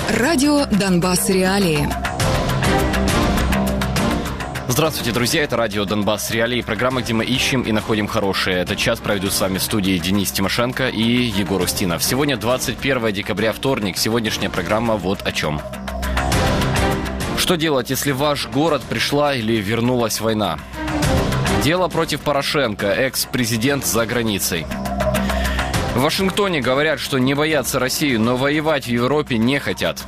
Радио «Донбасс. Реалии». Здравствуйте, друзья, это радио «Донбасс. Реалии», программа, где мы ищем и находим хорошее. Этот час проведу с вами в студии Денис Тимошенко и Егор Устинов. Сегодня 21 декабря, вторник. Сегодняшняя программа вот о чем. Что делать, если в ваш город пришла или вернулась война? Дело против Порошенко, экс-президент за границей. В Вашингтоне говорят, что не боятся Россию, но воевать в Европе не хотят.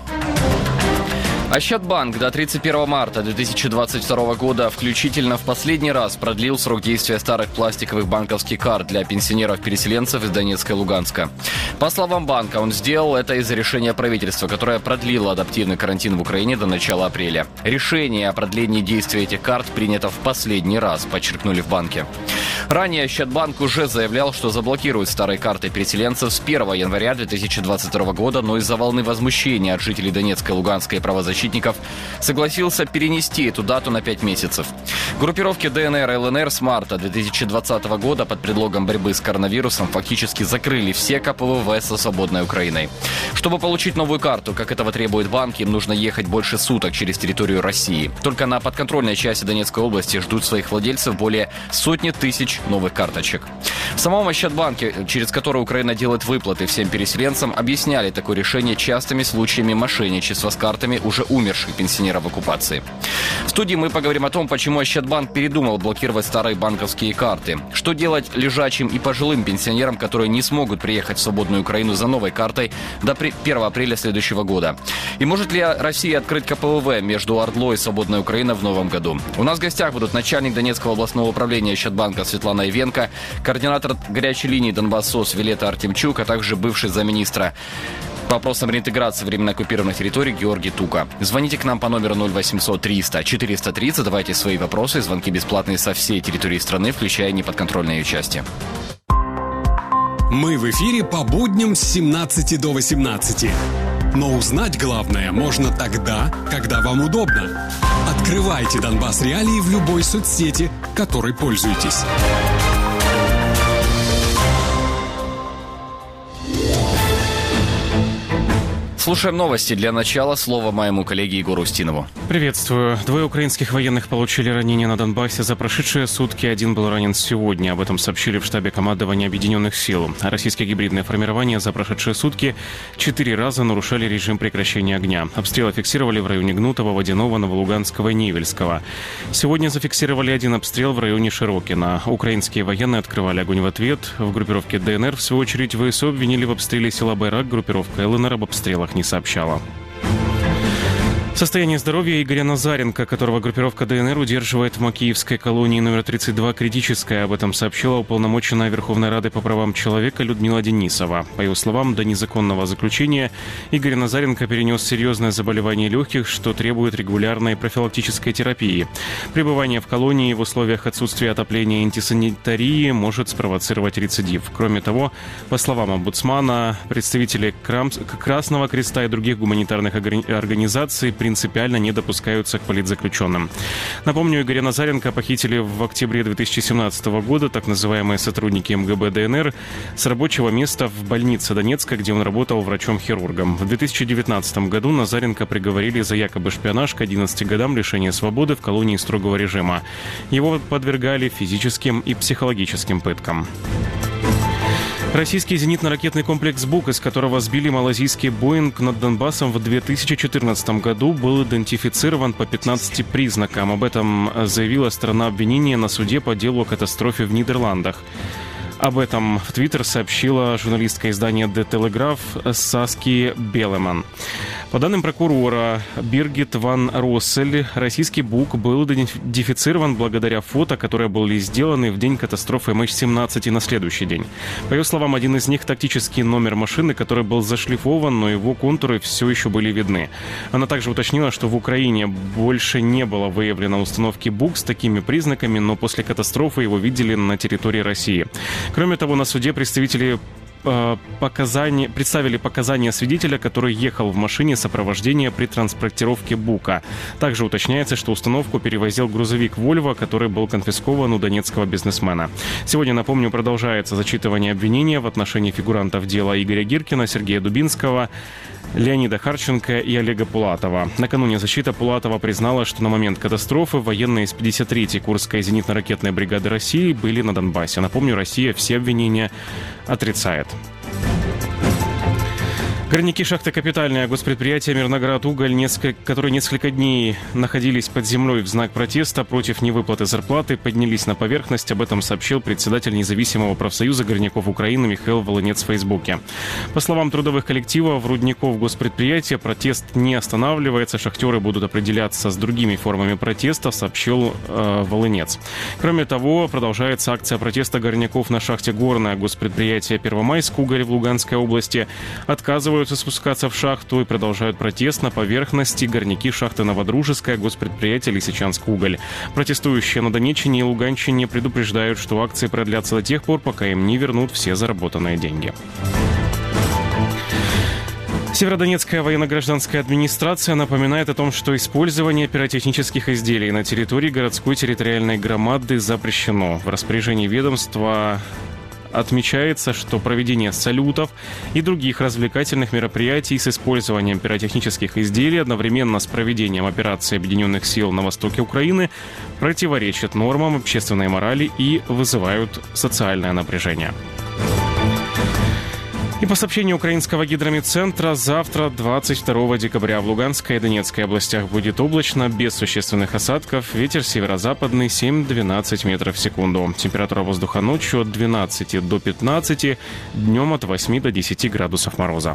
Ощадбанк до 31 марта 2022 года включительно в последний раз продлил срок действия старых пластиковых банковских карт для пенсионеров-переселенцев из Донецка и Луганска. По словам банка, он сделал это из-за решения правительства, которое продлило адаптивный карантин в Украине до начала апреля. Решение о продлении действия этих карт принято в последний раз, подчеркнули в банке. Ранее Ощадбанк уже заявлял, что заблокирует старые карты переселенцев с 1 января 2022 года, но из-за волны возмущения от жителей Донецка и Луганска и правозащитников согласился перенести эту дату на 5 месяцев. Группировки ДНР и ЛНР с марта 2020 года под предлогом борьбы с коронавирусом фактически закрыли все КПВВ со свободной Украиной. Чтобы получить новую карту, как этого требует банк, им нужно ехать больше суток через территорию России. Только на подконтрольной части Донецкой области ждут своих владельцев более сотни тысяч новых карточек. В самом Ощадбанке, через который Украина делает выплаты всем переселенцам, объясняли такое решение частыми случаями мошенничества с картами уже умерших пенсионеров в оккупации. В студии мы поговорим о том, почему Ощадбанк передумал блокировать старые банковские карты. Что делать лежачим и пожилым пенсионерам, которые не смогут приехать в свободную Украину за новой картой до 1 апреля следующего года. И может ли Россия открыть КПВВ между Ордлой и свободной Украиной в новом году? У нас в гостях будут начальник Донецкого областного управления Ощадбанка Светлана Ивенко, координатор горячей линии Донбасс-СОС Вилета Артемчук, а также бывший замминистра по вопросам реинтеграции временно оккупированных территорий Георгий Тука. Звоните к нам по номеру 0800 300 430, задавайте свои вопросы. Звонки бесплатные со всей территории страны, включая неподконтрольные ее части. Мы в эфире по будням с 17 до 18. Но узнать главное можно тогда, когда вам удобно. Открывайте Донбасс Реалии в любой соцсети, которой пользуетесь. Слушаем новости. Для начала слово моему коллеге Егору Устинову. Приветствую. 2 украинских военных получили ранения на Донбассе за прошедшие сутки. 1 был ранен сегодня. Об этом сообщили в штабе командования Объединенных сил. Российские гибридные формирования за прошедшие сутки 4 раза нарушали режим прекращения огня. Обстрелы фиксировали в районе Гнутова, Водяного, Новолуганского и Невельского. Сегодня зафиксировали 1 обстрел в районе Широкино. Украинские военные открывали огонь в ответ. В группировке ДНР, в свою очередь, ВСУ обвинили в обстреле села Байрак. Группировка ЛНР об обстрелах не сообщала. Состояние здоровья Игоря Назаренко, которого группировка ДНР удерживает в Макеевской колонии номер 32, критическое. Об этом сообщила уполномоченная Верховной Рады по правам человека Людмила Денисова. По ее словам, до незаконного заключения Игорь Назаренко перенес серьезное заболевание легких, что требует регулярной профилактической терапии. Пребывание в колонии в условиях отсутствия отопления и антисанитарии может спровоцировать рецидив. Кроме того, по словам омбудсмана, представители Красного Креста и других гуманитарных организаций принципиально не допускаются к политзаключенным. Напомню, Игоря Назаренко похитили в октябре 2017 года так называемые сотрудники МГБ ДНР с рабочего места в больнице Донецка, где он работал врачом-хирургом. В 2019 году Назаренко приговорили за якобы шпионаж к 11 годам лишения свободы в колонии строгого режима. Его подвергали физическим и психологическим пыткам. Российский зенитно-ракетный комплекс «Бук», из которого сбили малазийский «Боинг» над Донбассом в 2014 году, был идентифицирован по 15 признакам. Об этом заявила сторона обвинения на суде по делу о катастрофе в Нидерландах. Об этом в Твиттер сообщила журналистка издания «The Telegraph» Саски Белеман. По данным прокурора Биргит ван Россель, российский «Бук» был идентифицирован благодаря фото, которые были сделаны в день катастрофы MH17 и на следующий день. По ее словам, один из них — тактический номер машины, который был зашлифован, но его контуры все еще были видны. Она также уточнила, что в Украине больше не было выявлено установки «Бук» с такими признаками, но после катастрофы его видели на территории России. Кроме того, на суде представители представили показания свидетеля, который ехал в машине сопровождения при транспортировке «Бука». Также уточняется, что установку перевозил грузовик «Вольво», который был конфискован у донецкого бизнесмена. Сегодня, напомню, продолжается зачитывание обвинения в отношении фигурантов дела Игоря Гиркина, Сергея Дубинского, Леонида Харченко и Олега Пулатова. Накануне защита Пулатова признала, что на момент катастрофы военные из 53-й Курской зенитно-ракетной бригады России были на Донбассе. Напомню, Россия все обвинения отрицает. Горняки шахты «Капитальная» госпредприятия «Мирноград-Уголь», которые несколько дней находились под землей в знак протеста против невыплаты зарплаты, поднялись на поверхность. Об этом сообщил председатель независимого профсоюза горняков Украины Михаил Волынец в Фейсбуке. По словам трудовых коллективов рудников госпредприятия, протест не останавливается. Шахтеры будут определяться с другими формами протеста, сообщил Волынец. Кроме того, продолжается акция протеста горняков на шахте «Горная» госпредприятия «Первомайск-Уголь» в Луганской области. Отказываются спускаться в шахту и продолжают протест на поверхности горняки шахты «Новодружеская» госпредприятия «Лисичанск-Уголь». Протестующие на Донеччине и Луганщине предупреждают, что акции продлятся до тех пор, пока им не вернут все заработанные деньги. Северодонецкая военно-гражданская администрация напоминает о том, что использование пиротехнических изделий на территории городской территориальной громады запрещено. В распоряжении ведомства отмечается, что проведение салютов и других развлекательных мероприятий с использованием пиротехнических изделий одновременно с проведением операции Объединенных сил на востоке Украины противоречит нормам общественной морали и вызывают социальное напряжение. И по сообщению украинского гидрометцентра, завтра, 22 декабря, в Луганской и Донецкой областях будет облачно, без существенных осадков. Ветер северо-западный 7-12 метров в секунду. Температура воздуха ночью от 12 до 15, днем от 8 до 10 градусов мороза.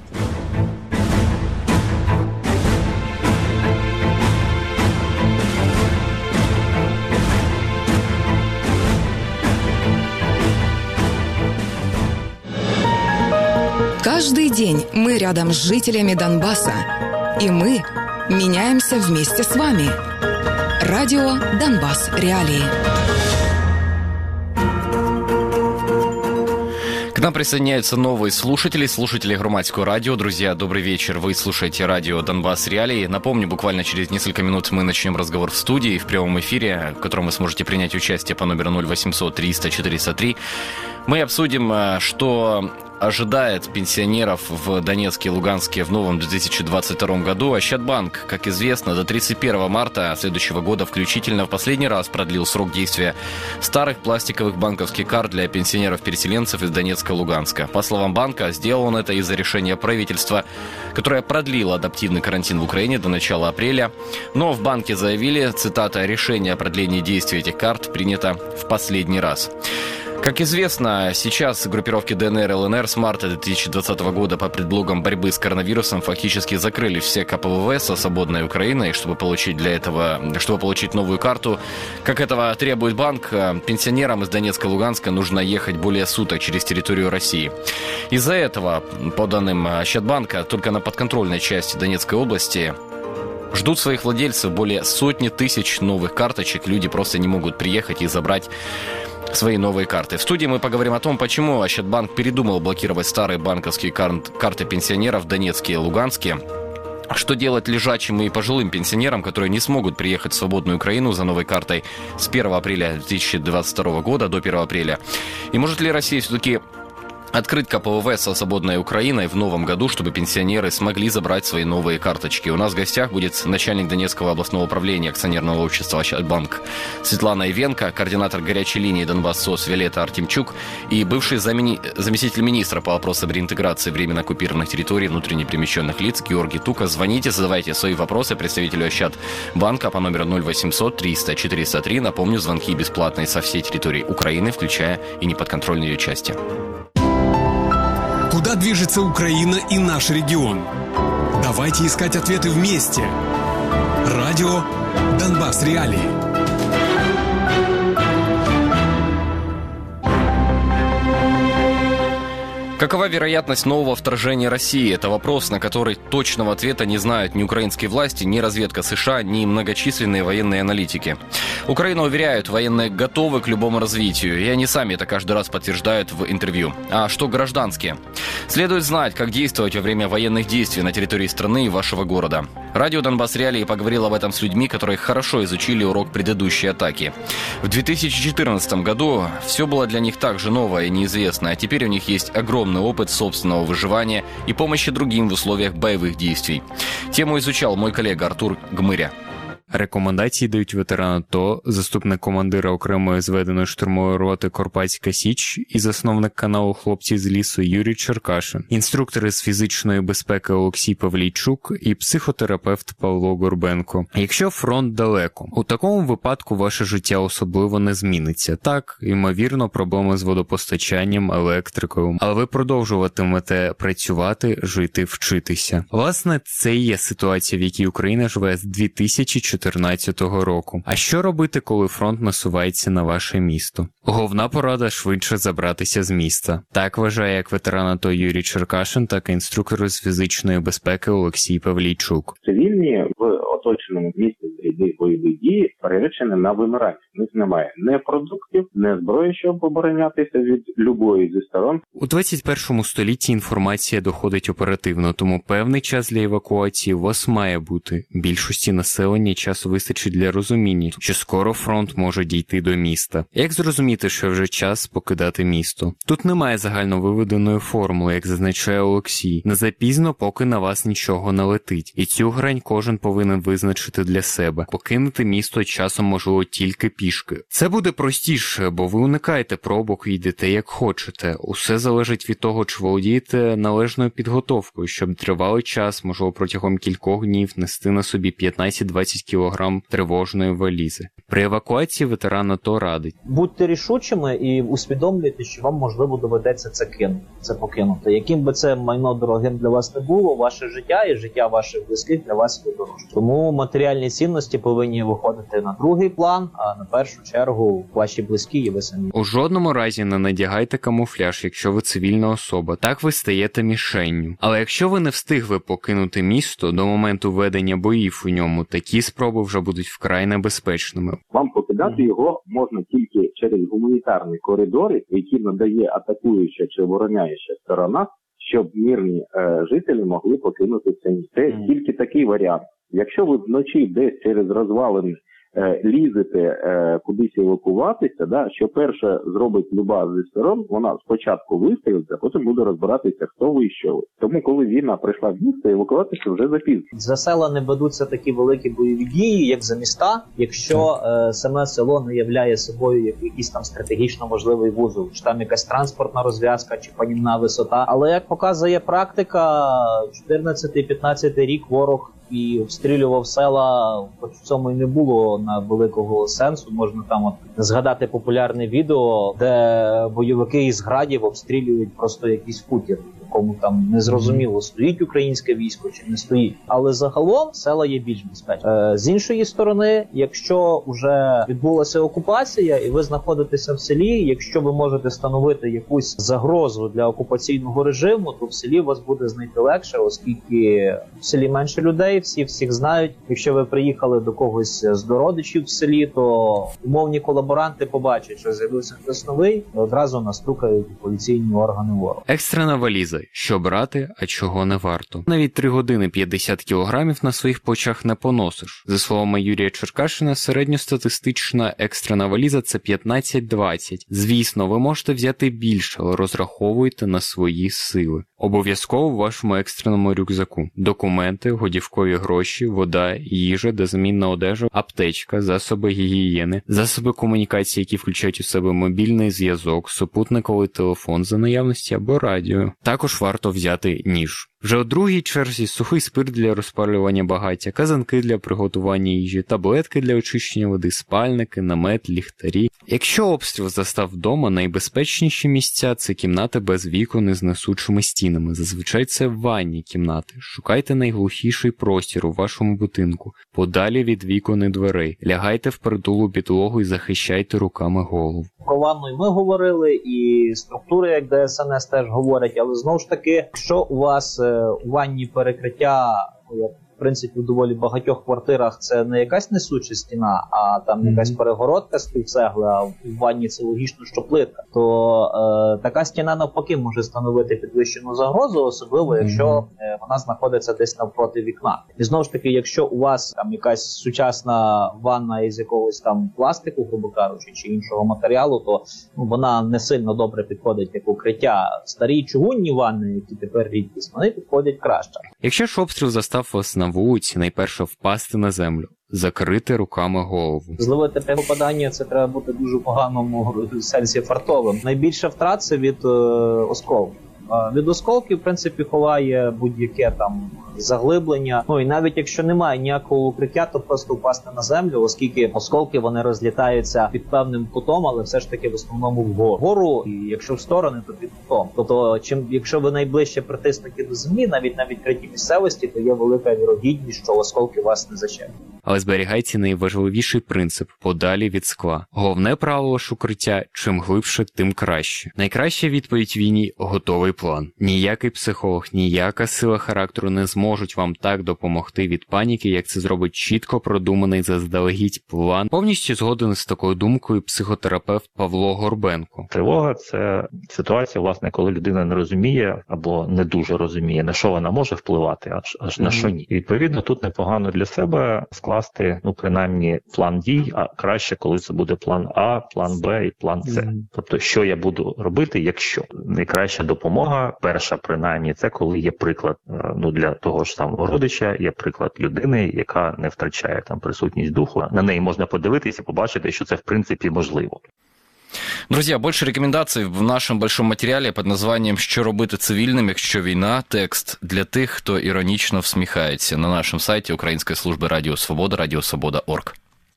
Каждый день мы рядом с жителями Донбасса. И мы меняемся вместе с вами. Радио «Донбасс. Реалии». К нам присоединяются новые слушатели Громадского радио. Друзья, добрый вечер. Вы слушаете радио «Донбасс. Реалии». Напомню, буквально через несколько минут мы начнем разговор в студии, в прямом эфире, в котором вы сможете принять участие по номеру 0800 300 403. Мы обсудим, что ожидает пенсионеров в Донецке и Луганске в новом 2022 году. Ощадбанк, как известно, до 31 марта следующего года включительно в последний раз продлил срок действия старых пластиковых банковских карт для пенсионеров-переселенцев из Донецка и Луганска. По словам банка, сделал он это из-за решения правительства, которое продлило адаптивный карантин в Украине до начала апреля. Но в банке заявили, цитата, «решение о продлении действия этих карт принято в последний раз». Как известно, сейчас группировки ДНР и ЛНР с марта 2020 года под предлогом борьбы с коронавирусом фактически закрыли все КПВВ со свободной Украиной, чтобы получить новую карту. Как этого требует банк, пенсионерам из Донецка и Луганска нужно ехать более суток через территорию России. Из-за этого, по данным Ощадбанка, только на подконтрольной части Донецкой области ждут своих владельцев более сотни тысяч новых карточек. Люди просто не могут приехать и забрать свои новые карты. В студии мы поговорим о том, почему Ощадбанк передумал блокировать старые банковские карты пенсионеров в Донецке и Луганске. Что делать лежачим и пожилым пенсионерам, которые не смогут приехать в свободную Украину за новой картой с 1 апреля 2022 года до 1 апреля? И может ли Россия все-таки открыть КПВВ со свободной Украиной в новом году, чтобы пенсионеры смогли забрать свои новые карточки? У нас в гостях будет начальник Донецкого областного управления акционерного общества «Ощадбанк» Светлана Ивенко, координатор горячей линии «Донбасс-СОС» Виолетта Артемчук и бывший заместитель министра по вопросам реинтеграции временно оккупированных территорий внутренне перемещенных лиц Георгий Тука. Звоните, задавайте свои вопросы представителю Ощадбанка по номеру 0800 300 403. Напомню, звонки бесплатные со всей территории Украины, включая и неподконтрольные ее части. Куда движется Украина и наш регион? Давайте искать ответы вместе. Радио «Донбасс. Реалии». Какова вероятность нового вторжения России? Это вопрос, на который точного ответа не знают ни украинские власти, ни разведка США, ни многочисленные военные аналитики. Украина уверяют, военные готовы к любому развитию, и они сами это каждый раз подтверждают в интервью. А что гражданские? Следует знать, как действовать во время военных действий на территории страны и вашего города. Радио «Донбасс Реалии» поговорило об этом с людьми, которые хорошо изучили урок предыдущей атаки. В 2014 году все было для них так же новое и неизвестное, а теперь у них есть огромный опыт собственного выживания и помощи другим в условиях боевых действий. Тему изучал мой коллега Артур Гмыря. Рекомендації дають ветеран АТО, заступник командира окремої зведеної штурмової роти «Карпатська Січ» і засновник каналу «Хлопці з лісу» Юрій Черкашин, інструктори з фізичної безпеки Олексій Павлійчук і психотерапевт Павло Горбенко. Якщо фронт далеко, у такому випадку ваше життя особливо не зміниться. Так, ймовірно, проблеми з водопостачанням, електрикою, але ви продовжуватимете працювати, жити, вчитися. Власне, це і є ситуація, в якій Україна живе з 2014 року. А що робити, коли фронт насувається на ваше місто? Головна порада – швидше забратися з міста. Так вважає як ветеран АТО Юрій Черкашин, так і інструктор з фізичної безпеки Олексій Павлійчук. Цивільні в оточеному місті ряди бойових дій переречені на вимирання. В них немає ні продуктів, ні зброї, щоб оборонятися від любої зі сторон. У 21 столітті інформація доходить оперативно, тому певний час для евакуації у вас має бути. Більшості населення часу вистачить для розуміння, що скоро фронт може дійти до міста. Як зрозуміти, що вже час покидати місто? Тут немає загальновиведеної формули, як зазначає Олексій. Не запізно, поки на вас нічого не летить. І цю грань кожен повинен визначити для себе. Покинути місто часом можливо тільки пішки. Це буде простіше, бо ви уникаєте пробок і йдете як хочете. Усе залежить від того, чи володієте належною підготовкою, щоб тривалий час, можливо протягом кількох днів, нести на собі 15-20 кілограм тривожної валізи. При евакуації ветеран АТО радить. Будьте рішучими і усвідомлюйте, що вам, можливо, доведеться це покинути. Яким би це майно дорогим для вас не було, ваше життя і життя ваших близьких для вас є дорожче. Тому матеріальні цінності повинні виходити на другий план, а на першу чергу ваші близькі і ви самі. У жодному разі не надягайте камуфляж, якщо ви цивільна особа. Так ви стаєте мішенню. Але якщо ви не встигли покинути місто до моменту ведення боїв у ньому, такі спроби вже будуть вкрай небезпечними. Вам покидати його можна тільки через гуманітарні коридори, які надає атакуюча чи обороняюча сторона, щоб мирні жителі могли покинути це місце. Це тільки такий варіант. Якщо ви вночі десь через розвалини лізете кудись евакуватися, що перше зробить люба зі сторон, вона спочатку вистрілиться, а потім буде розбиратися, хто ви і що ви. Тому, коли війна прийшла в місто, евакуватися вже запізно. За села не ведуться такі великі бойові дії, як за міста, якщо саме село не являє собою якийсь там стратегічно важливий вузол, чи там якась транспортна розв'язка, чи панівна висота. Але, як показує практика, 14-15 рік ворог і обстрілював села, хоч в цьому і не було на великого сенсу. Можна там от згадати популярне відео, де бойовики із градів обстрілюють просто якийсь хутір, в якому там незрозуміло, стоїть українське військо чи не стоїть. Але загалом села є більш безпечні. З іншої сторони, якщо вже відбулася окупація і ви знаходитеся в селі, якщо ви можете становити якусь загрозу для окупаційного режиму, то в селі вас буде знайти легше, оскільки в селі менше людей, всіх знають. Якщо ви приїхали до когось з родичів в селі, то умовні колаборанти побачать, що з'явився хтось новий, і одразу настукають поліційні органи ворога. Екстрена валіза. Що брати, а чого не варто. Навіть 3 години 50 кілограмів на своїх плечах не поносиш. За словами Юрія Черкашина, середньостатистична екстрена валіза – це 15-20. Звісно, ви можете взяти більше, але розраховуйте на свої сили. Обов'язково в вашому екстреному рюкзаку. Документи, годівкові гроші, вода, їжа, дозамінна одежа, аптечка, засоби гігієни, засоби комунікації, які включають у себе мобільний зв'язок, супутниковий телефон за наявності або радіо. Також варто взяти ніж. Вже у другій черзі сухий спирт для розпалювання багаття, казанки для приготування їжі, таблетки для очищення води, спальники, намет, ліхтарі. Якщо обстріл застав вдома, найбезпечніші місця – це кімнати без вікон із несучими стінами. Зазвичай це ванні кімнати. Шукайте найглухіший простір у вашому будинку, подалі від вікон і дверей. Лягайте впритул у підлогу і захищайте руками голову. Про ванну ми говорили, і структури, як ДСНС, теж говорять, але знову ж таки, якщо у вас у ванні перекриття, в принципі, в доволі багатьох квартирах це не якась несуча стіна, а там якась перегородка з півцегли, а в ванні це логічно, що плитка, то така така стіна навпаки може становити підвищену загрозу, особливо якщо вона знаходиться десь навпроти вікна. І знову ж таки, якщо у вас там якась сучасна ванна із якогось там пластику, грубо кажучи, чи іншого матеріалу, то вона не сильно добре підходить як укриття. Старі чугунні ванни, які тепер рідкість, вони підходять краще. Якщо ж обстріл застав вас на вулиці, найперше впасти на землю, закрити руками голову. Зловити те попадання, це треба бути дуже поганому сенсі фартовим. Найбільше втрат це від осколків. Від осколків, в принципі, ховає будь-яке там заглиблення. І навіть якщо немає ніякого укриття, то просто впасти на землю, оскільки осколки вони розлітаються під певним кутом, але все ж таки в основному вгору, і якщо в сторони, то під кутом. Тобто, якщо ви найближче притиснуті до землі, навіть на відкритій місцевості, то є велика вірогідність, що осколки вас не зачеплять. Але зберігається найважливіший принцип – подалі від скла. Головне правило ж укриття – чим глибше, тим краще. Найкраща відповідь війні – готовий план. Ніякий психолог, ніяка сила характеру не зможуть вам так допомогти від паніки, як це зробить чітко продуманий заздалегідь план. Повністю згоден з такою думкою психотерапевт Павло Горбенко. Тривога – це ситуація, власне, коли людина не розуміє або не дуже розуміє, на що вона може впливати, аж на що ні. І, відповідно, тут непогано для себе скласти, принаймні, план дій, а краще, коли це буде план А, план Б і план С. Тобто, що я буду робити, якщо. Найкраща допомога, перша, принаймні, це коли є приклад, для того ж самого родича, є приклад людини, яка не втрачає там присутність духу. На неї можна подивитися і побачити, що це, в принципі, можливо. Друзья, больше рекомендаций в нашем большом материале под названием «Що робити цивільним, якщо війна?» Текст для тих, хто іронічно всміхається на нашем сайте Української служби Радіо Свобода, радиосвобода.орг.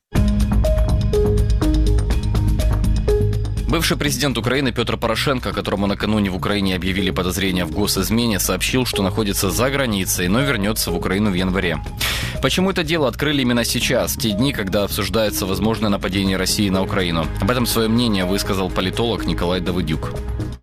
Бывший президент Украины Петр Порошенко, которому накануне в Украине объявили подозрения в госизмене, сообщил, что находится за границей, но вернется в Украину в январе. Почему это дело открыли именно сейчас, в те дни, когда обсуждается возможное нападение России на Украину? Об этом свое мнение высказал политолог Николай Давыдюк.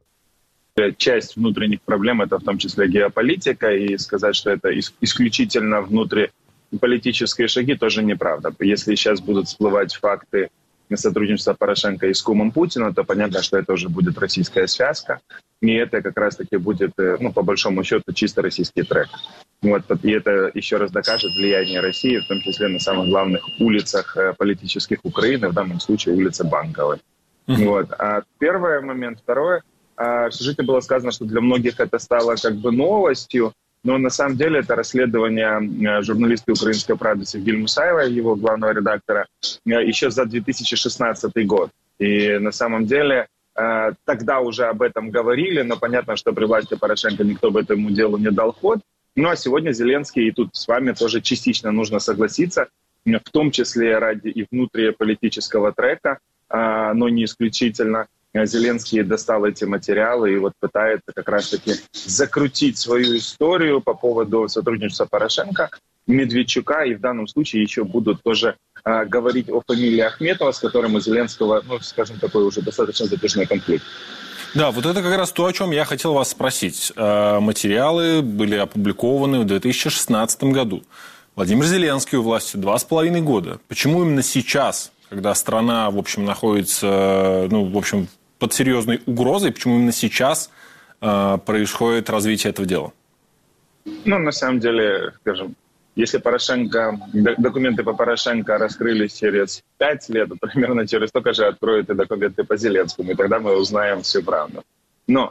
Часть внутренних проблем – это в том числе геополитика, и сказать, что это исключительно внутриполитические шаги, тоже неправда. Если сейчас будут всплывать факты сотрудничества Порошенко и с кумом Путина, то понятно, что это уже будет российская связка, и это как раз-таки будет, по большому счету, чисто российский трек. И это еще раз докажет влияние России, в том числе на самых главных улицах политических Украины, в данном случае улица Банковой. А первый момент. Второе, в сюжете было сказано, что для многих это стало как бы новостью, но на самом деле это расследование журналистки «Украинской правды» Севгиль Мусаевой, его главного редактора, еще за 2016 год. И на самом деле тогда уже об этом говорили, но понятно, что при власти Порошенко никто бы этому делу не дал ход. Ну а сегодня Зеленский, и тут с вами тоже частично нужно согласиться, в том числе ради и внутриполитического трека, но не исключительно, Зеленский достал эти материалы и пытается как раз-таки закрутить свою историю по поводу сотрудничества Порошенко, Медведчука, и в данном случае еще будут тоже говорить о фамилии Ахметова, с которым у Зеленского, скажем, такой уже достаточно затяжной конфликт. Да, вот это как раз то, о чем я хотел вас спросить. Материалы были опубликованы в 2016 году. Владимир Зеленский у власти 2,5 года. Почему именно сейчас, когда страна, в общем, находится, под серьезной угрозой, почему именно сейчас происходит развитие этого дела? На самом деле, скажем, если документы по Порошенко раскрылись через 5 лет, то примерно через столько же откроют и документы по Зеленскому, и тогда мы узнаем всю правду. Но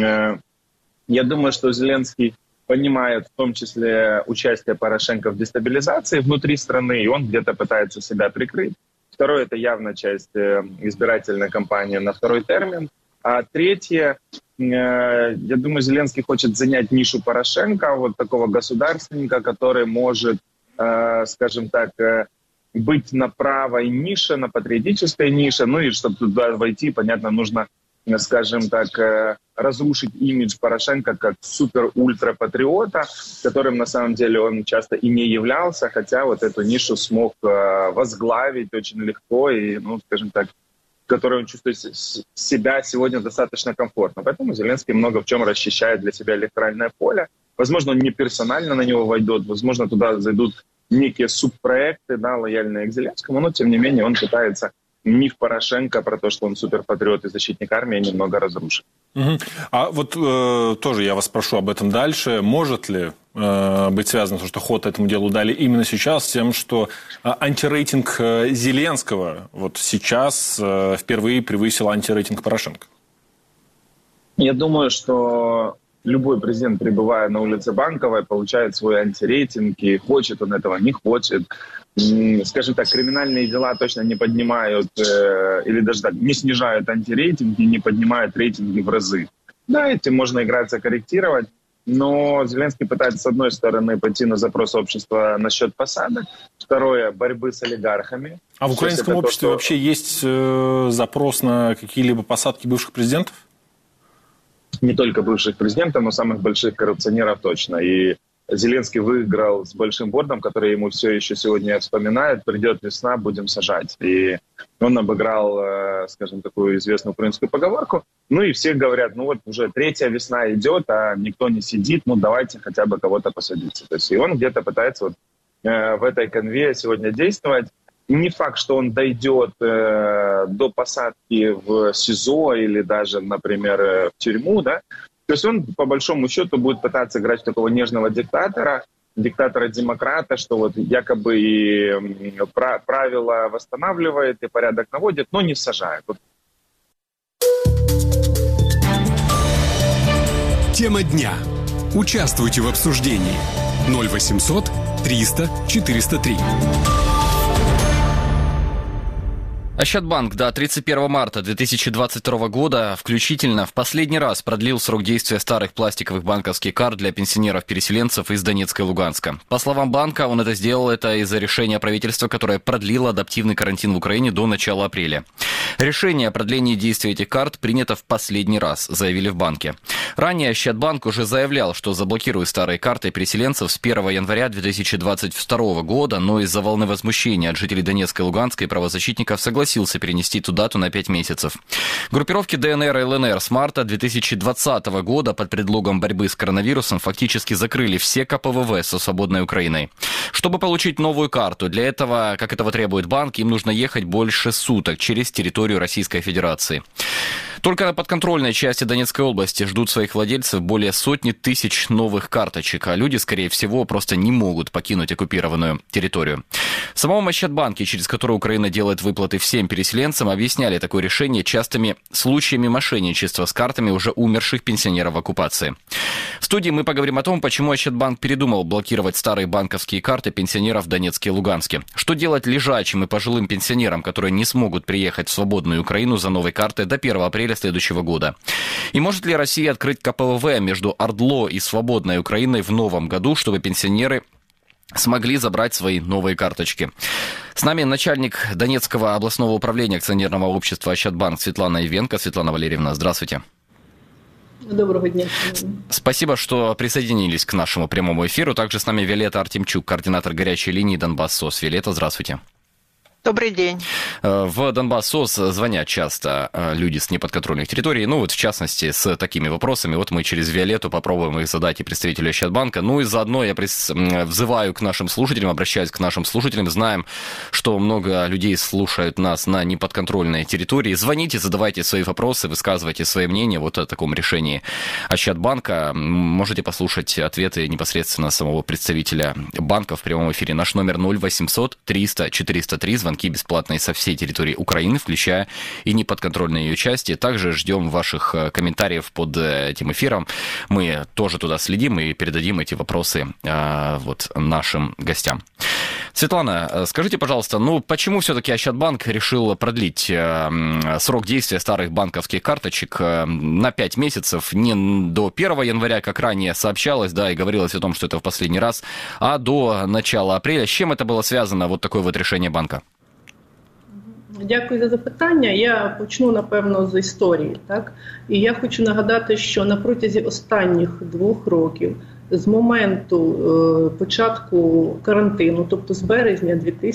я думаю, что Зеленский понимает в том числе участие Порошенко в дестабилизации внутри страны, и он где-то пытается себя прикрыть. Второе, это явно часть избирательной кампании на второй термин. А третье, я думаю, Зеленский хочет занять нишу Порошенко, такого государственника, который может, скажем так, быть на правой нише, на патриотической нише. И чтобы туда войти, понятно, нужно, скажем так, разрушить имидж Порошенко как супер-ультра-патриота, которым на самом деле он часто и не являлся, хотя эту нишу смог возглавить очень легко и, скажем так, в которой он чувствует себя сегодня достаточно комфортно. Поэтому Зеленский много в чем расчищает для себя электоральное поле. Возможно, он не персонально на него войдет, возможно, туда зайдут некие субпроекты, лояльные к Зеленскому, но, тем не менее, он пытается миф Порошенко про то, что он суперпатриот и защитник армии, немного разрушен. Угу. А вот тоже я вас спрошу об этом дальше. Может ли быть связано то, что ход этому делу дали именно сейчас, с тем, что антирейтинг Зеленского вот сейчас впервые превысил антирейтинг Порошенко? Я думаю, что любой президент, пребывая на улице Банковой, получает свой антирейтинг, и хочет он этого, не хочет. Скажем так, криминальные дела точно не поднимают, или даже так, не снижают антирейтинги, не поднимают рейтинги в разы. Да, этим можно играться, корректировать, но Зеленский пытается, с одной стороны, пойти на запрос общества насчет посадок, второе, борьбы с олигархами. А в украинском обществе вообще есть запрос на какие-либо посадки бывших президентов? Не только бывших президентов, но самых больших коррупционеров точно. И Зеленский выиграл с большим бордом, который ему все еще сегодня вспоминает. Придет весна, будем сажать. И он обыграл, скажем, такую известную украинскую поговорку. Ну и все говорят, ну вот уже третья весна идет, а никто не сидит, ну давайте хотя бы кого-то посадить. То есть и он где-то пытается вот в этой конве сегодня действовать. Не факт, что он дойдет до посадки в СИЗО или даже, например, в тюрьму, да. То есть он, по большому счету, будет пытаться играть в такого нежного диктатора-демократа, что вот якобы и правила восстанавливает, и порядок наводит, но не сажает. Тема дня. Участвуйте в обсуждении. 0800 300 403. Ощадбанк до 31 марта 2022 года включительно в последний раз продлил срок действия старых пластиковых банковских карт для пенсионеров-переселенцев из Донецка и Луганска. По словам банка, он сделал это из-за решения правительства, которое продлило адаптивный карантин в Украине до начала апреля. Решение о продлении действия этих карт принято в последний раз, заявили в банке. Ранее Ощадбанк уже заявлял, что заблокирует старые карты переселенцев с 1 января 2022 года, но из-за волны возмущения от жителей Донецка и Луганска и правозащитников согласился перенести эту дату на 5 месяцев. Группировки ДНР и ЛНР с марта 2020 года под предлогом борьбы с коронавирусом фактически закрыли все КПВВ со свободной Украиной. Чтобы получить новую карту, для этого, как этого требует банк, им нужно ехать больше суток через территорию Российской Федерации. Только на подконтрольной части Донецкой области ждут своих владельцев более сотни тысяч новых карточек, а люди, скорее всего, просто не могут покинуть оккупированную территорию. В самом Ощадбанке, через который Украина делает выплаты всем переселенцам, объясняли такое решение частыми случаями мошенничества с картами уже умерших пенсионеров в оккупации. В студии мы поговорим о том, почему Ощадбанк передумал блокировать старые банковские карты пенсионеров в Донецке и Луганске. Что делать лежачим и пожилым пенсионерам, которые не смогут приехать в свободную Украину за новой картой до 1 апреля следующего года. И может ли Россия открыть КПВВ между Ордло и свободной Украиной в новом году, чтобы пенсионеры смогли забрать свои новые карточки? С нами начальник Донецкого областного управления акционерного общества Ощадбанк Светлана Ивенко. Светлана Валерьевна, здравствуйте. Доброго дня. Спасибо, что присоединились к нашему прямому эфиру. Также с нами Виолетта Артемчук, координатор горячей линии Донбасс-СОС. Виолетта, здравствуйте. Добрый день. В Донбасс-СОС звонят часто люди с неподконтрольных территорий, ну вот в частности с такими вопросами. Вот мы через Виолетту попробуем их задать и представителю Ощадбанка. Ну и заодно я взываю к нашим слушателям, обращаюсь к нашим слушателям. Знаем, что много людей слушают нас на неподконтрольной территории. Звоните, задавайте свои вопросы, высказывайте свои мнения вот о таком решении Ощадбанка. Можете послушать ответы непосредственно самого представителя банка в прямом эфире. Наш номер 0800 300 403. Звонки бесплатные со всей территории Украины, включая и неподконтрольные ее части. Также ждем ваших комментариев под этим эфиром. Мы тоже туда следим и передадим эти вопросы вот нашим гостям. Светлана, скажите, пожалуйста, ну почему все-таки Ощадбанк решил продлить срок действия старых банковских карточек на 5 месяцев, не до 1 января, как ранее сообщалось, да, и говорилось о том, что это в последний раз, а до начала апреля? С чем это было связано, вот такое вот решение банка? Дякую за запитання. Я почну, напевно, з історії. Так? І я хочу нагадати, що на протязі останніх 2 років, з моменту початку карантину, тобто з березня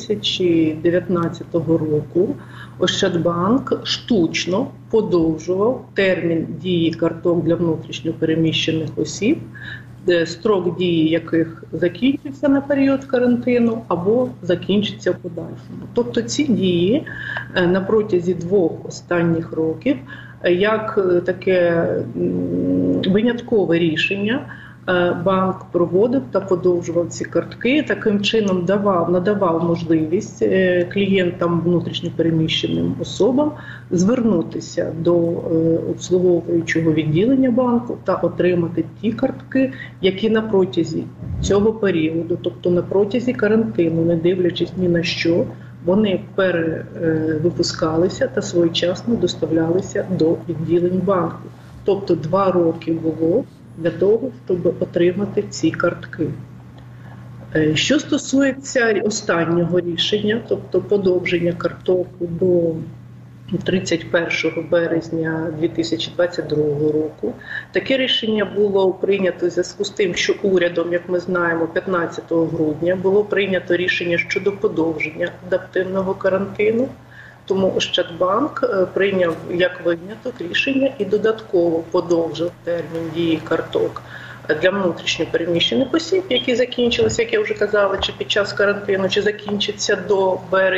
2019 року, Ощадбанк штучно подовжував термін дії карток для внутрішньо переміщених осіб строк дії яких закінчився на період карантину або закінчиться в подальшому. Тобто ці дії на протязі 2 останніх років як таке виняткове рішення банк проводив та подовжував ці картки, таким чином надавав можливість клієнтам, внутрішньопереміщеним особам звернутися до обслуговуючого відділення банку та отримати ті картки, які на протязі цього періоду, тобто на протязі карантину, не дивлячись ні на що, вони перевипускалися та своєчасно доставлялися до відділень банку. Тобто 2 роки було для того, щоб отримати ці картки. Що стосується останнього рішення, тобто подовження карток до 31 березня 2022 року, таке рішення було прийнято в зв'язку з тим, що урядом, як ми знаємо, 15 грудня було прийнято рішення щодо подовження адаптивного карантину. Тому Ощадбанк прийняв як виняток рішення і додатково подовжив термін дії карток для внутрішньопереміщених осіб, які закінчилися, як я вже казала, чи під час карантину, чи закінчаться до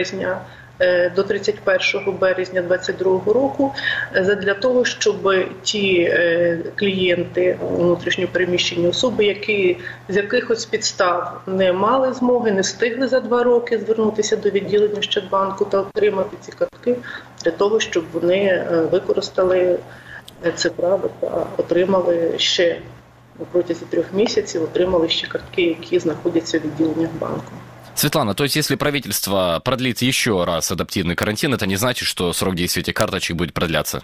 31 березня 2022 року, для того, щоб ті клієнти, внутрішньопереміщені особи, які з якихось підстав не мали змоги, не встигли за 2 роки звернутися до відділення Ощадбанку та отримати ці картки, для того, щоб вони використали це право та отримали ще на протязі 3 місяців, отримали ще картки, які знаходяться в відділеннях банку. Светлана, то есть если правительство продлит еще раз адаптивный карантин, это не значит, что срок действия этих карточек будет продляться?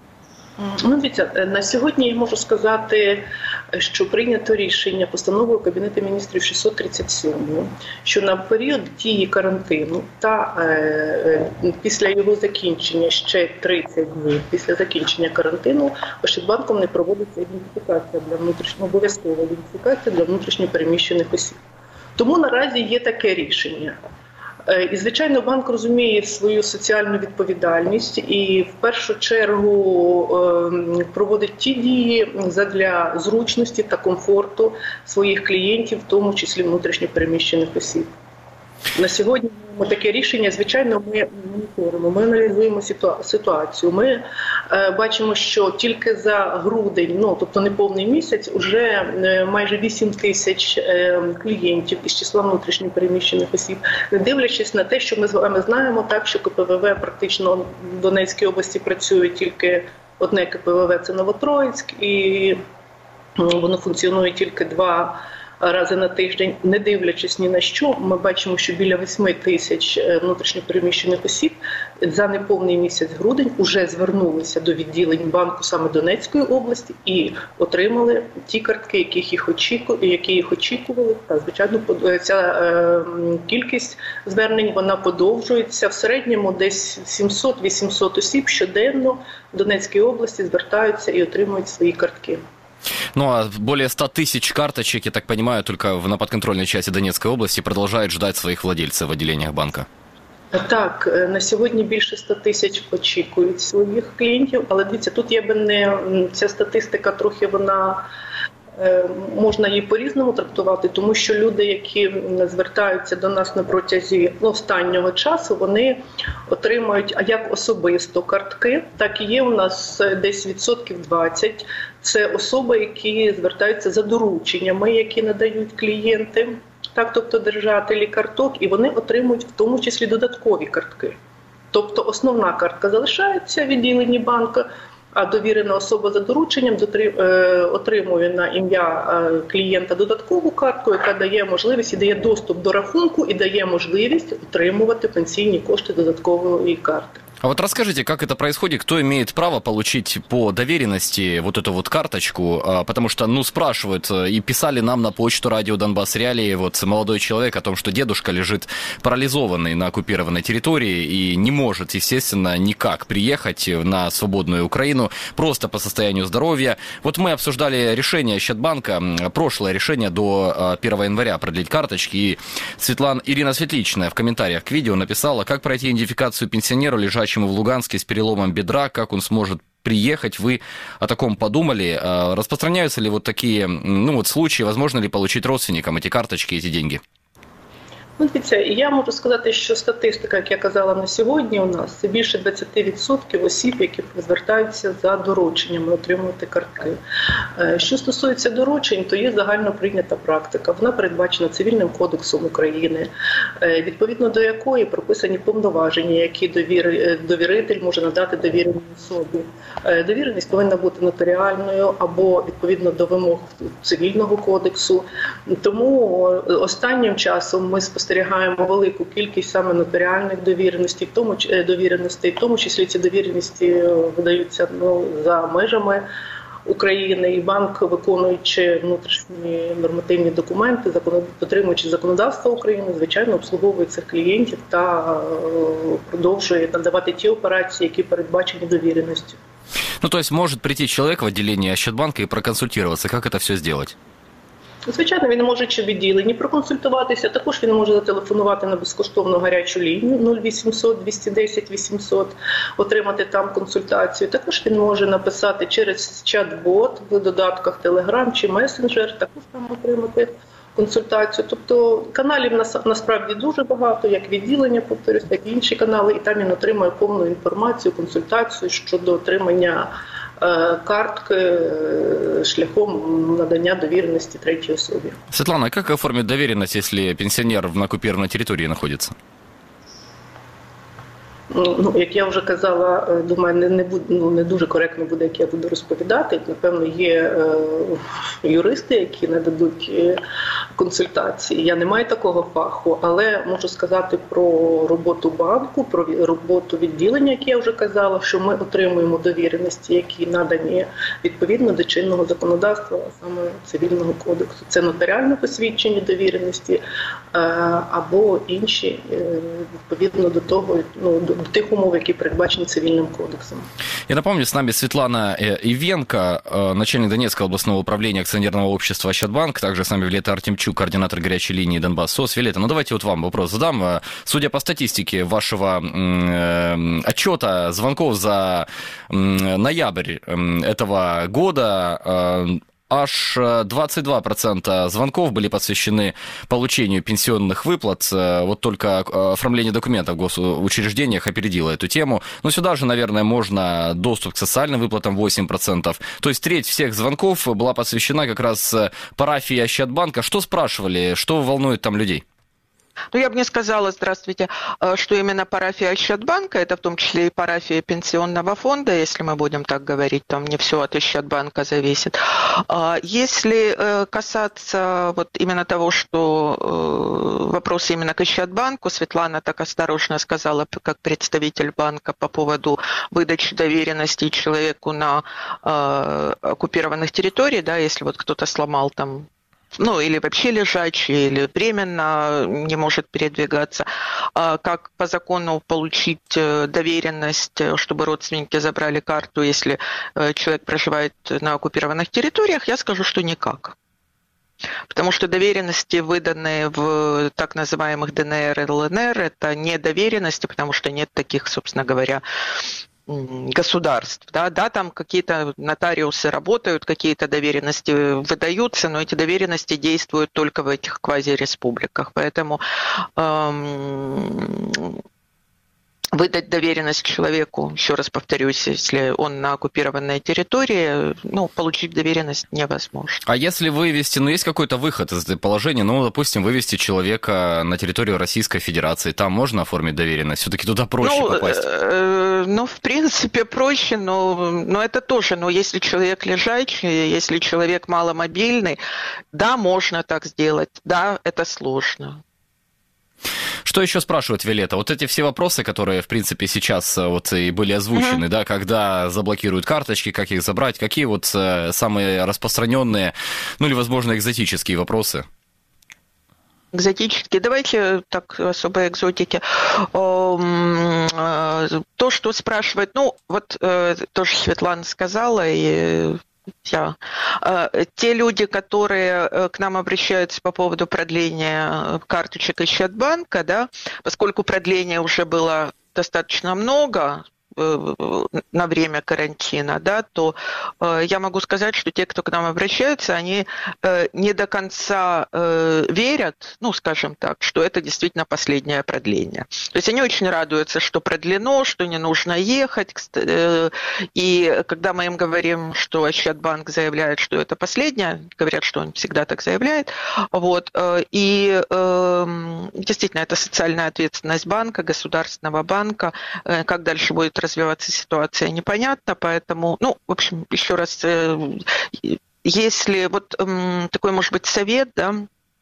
Ну, дивіться, на сьогодні я можу сказати, що прийнято рішення постановою Кабінету міністрів 637, що на період дії карантину та після його закінчення ще 30 днів після закінчення карантину Ощадбанком не проводиться ідентифікація для обов'язкова ідентифікація для внутрішньопереміщених осіб. Тому наразі є таке рішення. І, звичайно, банк розуміє свою соціальну відповідальність і в першу чергу проводить ті дії задля зручності та комфорту своїх клієнтів, в тому числі внутрішньопереміщених осіб. На сьогодні ми таке рішення, звичайно, ми моніторимо, ми аналізуємо ситуацію. Ми бачимо, що тільки за грудень, тобто неповний місяць, вже майже 8 тисяч клієнтів із числа внутрішньопереміщених осіб, не дивлячись на те, що ми з вами знаємо, так, що КПВВ практично в Донецькій області працює тільки одне КПВВ – це Новотроїцьк, і воно функціонує тільки 2 рази на тиждень, не дивлячись ні на що, ми бачимо, що біля 8 тисяч внутрішньопереміщених осіб за неповний місяць грудень вже звернулися до відділень банку саме Донецької області і отримали ті картки, які їх очікували. Та, звичайно, ця кількість звернень вона подовжується. В середньому десь 700-800 осіб щоденно в Донецькій області звертаються і отримують свої картки. Ну, а более 100 тысяч карточек, я так понимаю, только на подконтрольной части Донецкой области продолжают ждать своих владельцев в отделениях банка. Так, на сьогодні більше 100 тисяч очікують своїх клієнтів, але дивіться, тут ця статистика трохи вона, можна її по-різному трактувати, тому що люди, які звертаються до нас на протязі останнього часу, вони отримують як особисто картки, так і є у нас десь 20%. Це особи, які звертаються за дорученнями, які надають клієнти, так, тобто держателі карток, і вони отримують в тому числі додаткові картки. Тобто основна картка залишається в відділенні банку, а довірена особа за дорученням отримує на ім'я клієнта додаткову картку, яка дає можливість і дає доступ до рахунку і дає можливість отримувати пенсійні кошти додаткової карти. А вот расскажите, как это происходит, кто имеет право получить по доверенности вот эту вот карточку, потому что, спрашивают, и писали нам на почту радио Донбасс Реалии, молодой человек о том, что дедушка лежит парализованный на оккупированной территории и не может, естественно, никак приехать на свободную Украину, просто по состоянию здоровья. Вот мы обсуждали решение Ощадбанка, прошлое решение до 1 января продлить карточки, и Ирина Светличная в комментариях к видео написала, как пройти идентификацию пенсионеру, лежачему в Луганске с переломом бедра, как он сможет приехать, вы о таком подумали? Распространяются ли вот такие случаи, возможно ли получить родственникам эти карточки, эти деньги? Дивіться, я можу сказати, що статистика, як я казала на сьогодні, у нас це більше 20% осіб, які звертаються за дорученнями отримувати картки. Що стосується доручень, то є загально прийнята практика. Вона передбачена Цивільним кодексом України, відповідно до якої прописані повноваження, які довіритель може надати довіреній особі. Довіреність повинна бути нотаріальною або відповідно до вимог Цивільного кодексу. Тому останнім часом ми спостерігаємо велику кількість саме нотаріальних довіреностей, в тому числі ці довіреності видаються за межами України, і банк, виконуючи внутрішні нормативні документи, дотримуючи законодавства України, звичайно, обслуговує цих клієнтів та продовжує надавати ті операції, які передбачені довіреністю. То есть может прийти человек в отделение Ощадбанка и проконсультироваться, как это все сделать? Звичайно, він може чи в відділенні проконсультуватися, також він може зателефонувати на безкоштовну гарячу лінію 0800 210 800, отримати там консультацію. Також він може написати через чат-бот в додатках Telegram чи месенджер, також там отримати консультацію. Тобто каналів насправді дуже багато, як відділення, повторюсь, так і інші канали, і там він отримує повну інформацію, консультацію щодо отримання картки шляхом надання довіреності третій особі. Светлана, как оформить доверенность, если пенсионер на оккупированной территории находится? Як я вже казала, думаю, не дуже коректно буде, як я буду розповідати. Напевно, є юристи, які нададуть консультації. Я не маю такого фаху, але можу сказати про роботу банку, про роботу відділення, як я вже казала, що ми отримуємо довіреності, які надані відповідно до чинного законодавства, саме Цивільного кодексу. Це нотаріально посвідчені довіреності або інші, відповідно до того, до тих умов, які передбачені Цивільним кодексом. Я напомню, с нами Светлана Ивенко, начальник Донецкого областного управления акционерного общества «Ощадбанк», также с нами Виолетта Артемчук, координатор горячей линии Донбасс СОС. Виолетта, давайте вот вам вопрос задам. Судя по статистике вашего отчета звонков за ноябрь этого года, аж 22% звонков были посвящены получению пенсионных выплат. Вот только оформление документов в госучреждениях опередило эту тему. Но сюда же, наверное, можно доступ к социальным выплатам 8%. То есть треть всех звонков была посвящена как раз парафии Ощадбанка. Что спрашивали, что волнует там людей? Я бы не сказала, здравствуйте, что именно парафия Ощадбанка, это в том числе и парафия пенсионного фонда, если мы будем так говорить, там не все от Ощадбанка зависит. Если касаться вот именно того, что вопрос именно к Ощадбанку, Светлана так осторожно сказала, как представитель банка по поводу выдачи доверенностей человеку на оккупированных территориях, да, если вот кто-то сломал там, или вообще лежачий, или временно не может передвигаться. Как по закону получить доверенность, чтобы родственники забрали карту, если человек проживает на оккупированных территориях, я скажу, что никак. Потому что доверенности, выданные в так называемых ДНР и ЛНР, это не доверенности, потому что нет таких, собственно говоря, государств. Да, там какие-то нотариусы работают, какие-то доверенности выдаются, но эти доверенности действуют только в этих квазиреспубликах. Поэтому выдать доверенность человеку, еще раз повторюсь, если он на оккупированной территории, получить доверенность невозможно. А если вывести, есть какой-то выход из этого положения, допустим, вывести человека на территорию Российской Федерации, там можно оформить доверенность? Все-таки туда проще попасть? В принципе, проще, но это тоже, если человек лежачий, если человек маломобильный, да, можно так сделать, да, это сложно. Что еще спрашивает Виолетта? Вот эти все вопросы, которые, в принципе, сейчас вот и были озвучены, да, когда заблокируют карточки, как их забрать, какие вот самые распространенные, или, возможно, экзотические вопросы? Экзотические. Давайте так, особой экзотики. То, что спрашивает, тоже Светлана сказала, и те люди, которые к нам обращаются по поводу продления карточек Ощадбанка, да, поскольку продления уже было достаточно много, на время карантина, да, то я могу сказать, что те, кто к нам обращаются, они не до конца верят, ну, скажем так, что это действительно последнее продление. То есть они очень радуются, что продлено, что не нужно ехать. И когда мы им говорим, что Ощадбанк заявляет, что это последнее, говорят, что он всегда так заявляет. Вот. И действительно, это социальная ответственность банка, государственного банка. Как дальше будет развиваться ситуация, непонятно. Поэтому, ну, в общем, еще раз, если вот такой, может быть, совет, да,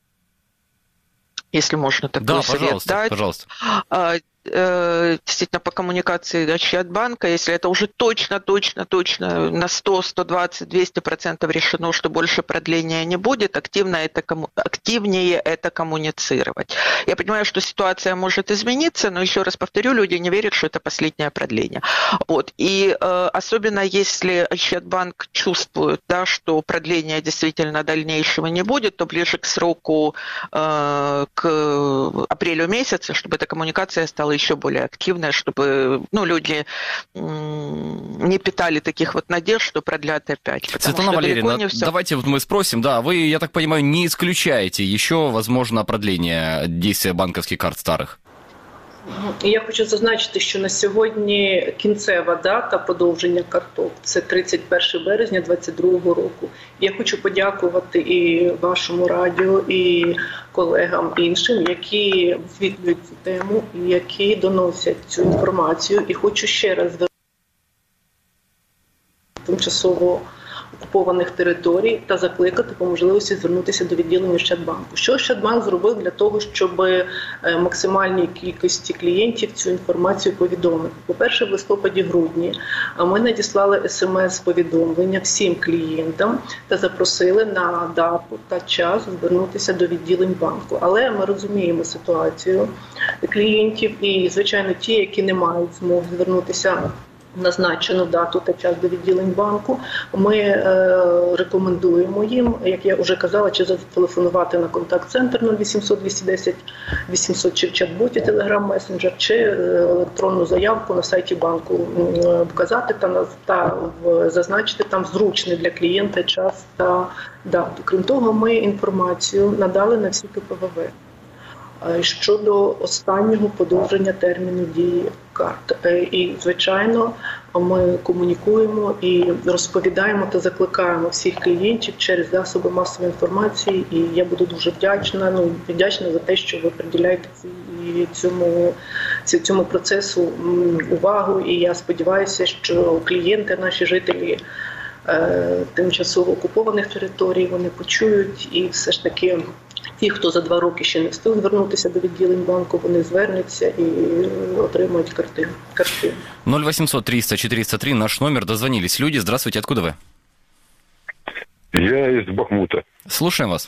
если можно такой совет дать. Пожалуйста. Действительно, по коммуникации Ощадбанка, если это уже точно на 100, 120, 200% решено, что больше продления не будет, активнее это коммуницировать. Я понимаю, что ситуация может измениться, но еще раз повторю, люди не верят, что это последнее продление. Вот. И особенно если Ощадбанк чувствует, да, что продления действительно дальнейшего не будет, то ближе к сроку, к апрелю месяца, чтобы эта коммуникация стала еще более активная, чтобы люди не питали таких вот надежд, что продлят опять. Светлана Валерьевна, давайте вот мы спросим, да, вы, я так понимаю, не исключаете еще, возможно, продление действия банковских карт старых? Я хочу зазначити, що на сьогодні кінцева дата подовження карток – це 31 березня 2022 року. Я хочу подякувати і вашому радіо, і колегам іншим, які освітлюють цю тему, і які доносять цю інформацію. І хочу ще раз тимчасово окупованих територій та закликати по можливості звернутися до відділення Ощадбанку. Що Ощадбанк зробив для того, щоб максимальній кількості клієнтів цю інформацію повідомити? По-перше, в листопаді-грудні ми надіслали СМС-повідомлення всім клієнтам та запросили на дату та час звернутися до відділень банку. Але ми розуміємо ситуацію клієнтів і, звичайно, ті, які не мають змоги звернутися назначену дату та час до відділень банку, ми рекомендуємо їм, як я вже казала, чи зателефонувати на контакт-центр 0800 210 800 чи в чат-боті Telegram Messenger, чи електронну заявку на сайті банку вказати та зазначити там зручний для клієнта час та дату. Крім того, ми інформацію надали на всі КПВВ щодо останнього подовження терміну дії карт. І, звичайно, ми комунікуємо і розповідаємо та закликаємо всіх клієнтів через засоби масової інформації. І я буду дуже вдячна за те, що ви приділяєте цьому процесу увагу. І я сподіваюся, що клієнти, наші жителі тимчасово окупованих територій, вони почують і все ж таки ті, хто за 2 роки ще не встиг звернутися до відділень банку, вони звернуться і отримають картину. 0800 300 403 наш номер. Дозвонились люди. Здравствуйте, откуда вы? Я из Бахмута. Слушаем вас.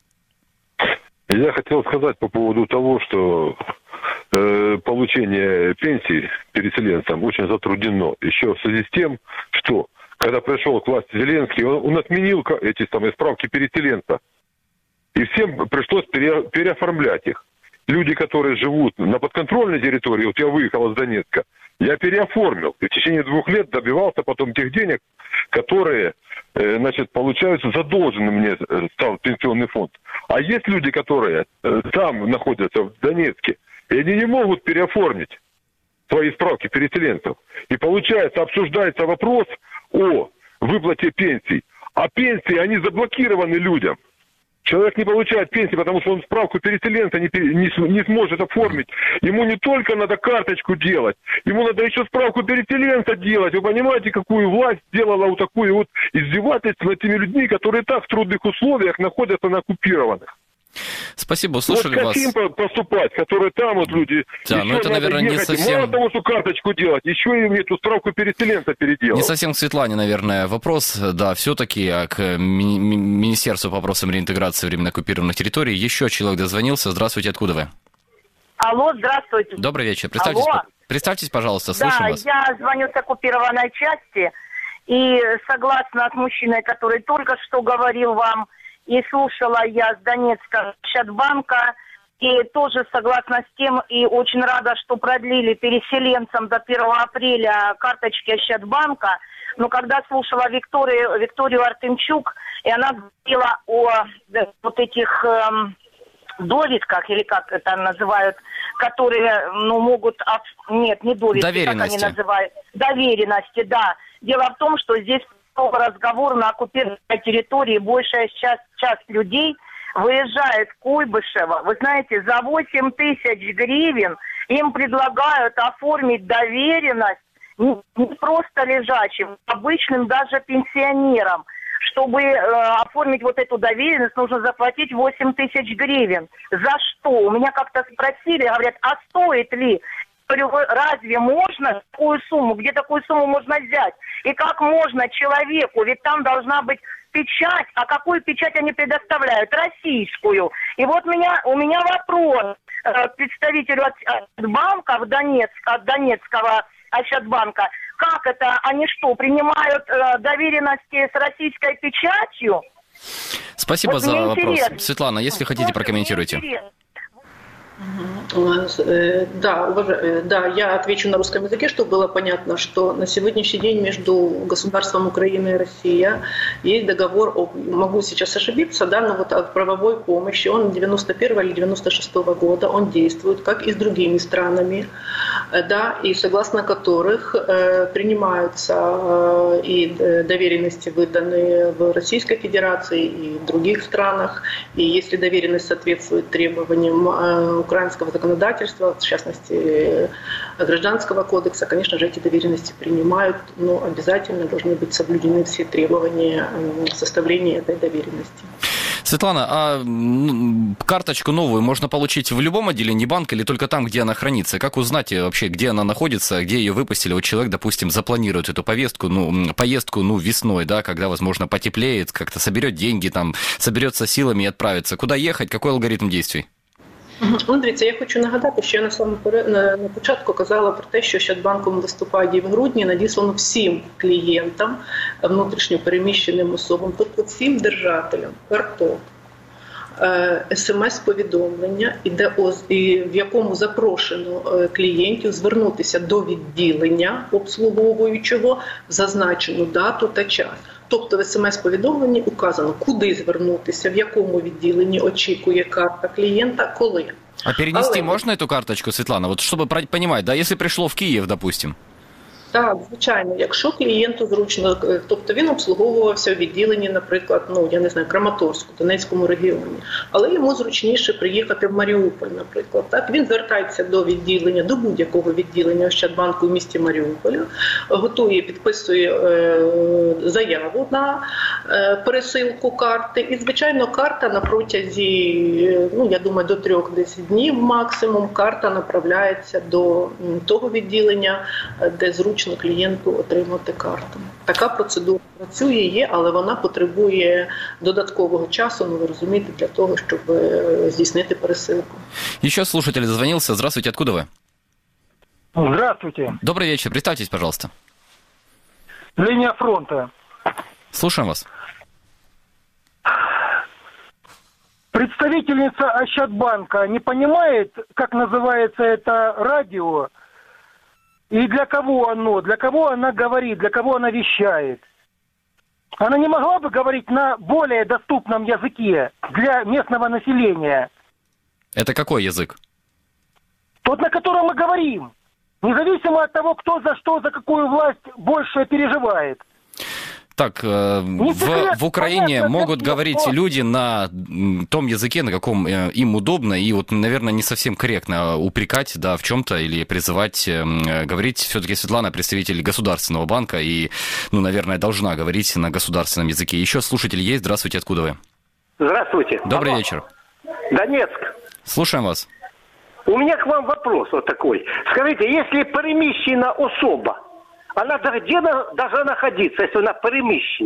Я хотел сказать по поводу того, что получение пенсий переселенцам очень затруднено. Еще в связи с тем, что когда пришел к власти Зеленский, он отменил эти самые справки переселенца. И всем пришлось переоформлять их. Люди, которые живут на подконтрольной территории, вот я выехал из Донецка, я переоформил. И в течение 2 лет добивался потом тех денег, которые, получаются задолженным мне стал пенсионный фонд. А есть люди, которые там находятся, в Донецке, и они не могут переоформить свои справки переселенцев. И получается, обсуждается вопрос о выплате пенсий. А пенсии, они заблокированы людям. Человек не получает пенсии, потому что он справку переселенца не сможет оформить. Ему не только надо карточку делать, ему надо еще справку переселенца делать. Вы понимаете, какую власть сделала вот такое вот издевательство над теми людьми, которые так в трудных условиях находятся на оккупированных. Спасибо, услышали вот вас. Вот каким поступать, которые там вот люди... Да, но это, наверное, не совсем... Мало того, что карточку делать, еще им эту справку переселенца переделать. Не совсем к Светлане, наверное, вопрос. Да, все-таки к Министерству по вопросам реинтеграции временно оккупированных территорий. Еще человек дозвонился. Здравствуйте, откуда вы? Алло, здравствуйте. Добрый вечер. Представьтесь, пожалуйста, слушаем вас. Да, я звоню с оккупированной части. И согласно с мужчиной, который только что говорил вам, и слушала я с Донецка Ощадбанка, И тоже согласна с тем, и очень рада, что продлили переселенцам до 1 апреля карточки Ощадбанка. Но когда слушала Викторию Артемчук, и она говорила о вот этих довидках, или как это называют, которые, могут... Нет, не довидки, доверенности. Как они называют. Доверенности, да. Дело в том, что здесь разговор на оккупированной территории. Большая часть людей выезжает в Куйбышево. Вы знаете, за 8 тысяч гривен им предлагают оформить доверенность не просто лежачим, обычным даже пенсионерам. Чтобы оформить вот эту доверенность, нужно заплатить 8 тысяч гривен. За что? У меня как-то спросили, говорят, а стоит ли? Я говорю, разве можно такую сумму? Где такую сумму можно взять? И как можно человеку? Ведь там должна быть печать. А какую печать они предоставляют? Российскую. И вот у меня вопрос представителю от банка от Донецкого Ощадбанка. Как это? Они что, принимают доверенности с российской печатью? Спасибо вот за вопрос. Интересно. Светлана, если хотите, прокомментируйте. Да, я отвечу на русском языке, чтобы было понятно, что на сегодняшний день между государством Украины и Россия есть договор, могу сейчас ошибиться, да, но вот о правовой помощи, он 91 или 96 года, он действует, как и с другими странами, да, и согласно которых принимаются и доверенности, выданные в Российской Федерации и в других странах, и если доверенность соответствует требованиям украинского законодательства, в частности Гражданского кодекса, конечно же, эти доверенности принимают, но обязательно должны быть соблюдены все требования составления этой доверенности. Светлана, а карточку новую можно получить в любом отделении банка или только там, где она хранится? Как узнать вообще, где она находится, где ее выпустили? Вот человек, допустим, запланирует эту поездку весной, да, когда, возможно, потеплеет, как-то соберет деньги, там, соберется силами и отправится. Куда ехать? Какой алгоритм действий? Дивіться, я хочу нагадати, що я на початку казала про те, що Ощадбанком листопаді в грудні надіслано всім клієнтам, внутрішньо переміщеним особам, тобто всім держателям карток, СМС-повідомлення, в якому запрошено клієнтів звернутися до відділення обслуговуючого в зазначену дату та час. Тобто в СМС-повідомленні указано, куди звернутися, в якому відділенні очікує карта клієнта, коли. А перенести можно эту карточку, Светлана? Вот чтобы понимать, да, если пришло в Киев, допустим. Так, звичайно, якщо клієнту зручно, тобто він обслуговувався в відділенні, наприклад, Краматорську, Донецькому регіоні, але йому зручніше приїхати в Маріуполь, наприклад. Так, він звертається до відділення, до будь-якого відділення Ощадбанку в місті Маріуполя, готує, підписує заяву на пересилку карти, і, звичайно, карта на протязі, я думаю, до 3-10 днів максимум, карта направляється до того відділення, де зручно клієнту отримати карту. Така процедура працює, є, але вона потребує додаткового часу, ви розумієте, для того, щоб здійснити пересилку. Еще слушатель дозвонился. Здравствуйте, откуда вы? Здравствуйте. Добрый вечер, представьтесь, пожалуйста. Линия фронта. Слушаем вас. Представительница Ощадбанка не понимает, как называется это радио, и для кого она говорит, для кого она вещает. Она не могла бы говорить на более доступном языке для местного населения. Это какой язык? Тот, на котором мы говорим. Независимо от того, кто за что, за какую власть больше переживает. Так, в Украине могут говорить люди на том языке, на каком им удобно, и вот, наверное, не совсем корректно упрекать, да, в чем-то или призывать говорить. Все-таки Светлана представитель Государственного банка и, наверное, должна говорить на государственном языке. Еще слушатель есть. Здравствуйте, откуда вы? Здравствуйте. Добрый вечер. Донецк. Слушаем вас. У меня к вам вопрос вот такой. Скажите, если перемещена особа, она где должна находиться, если она перемещена?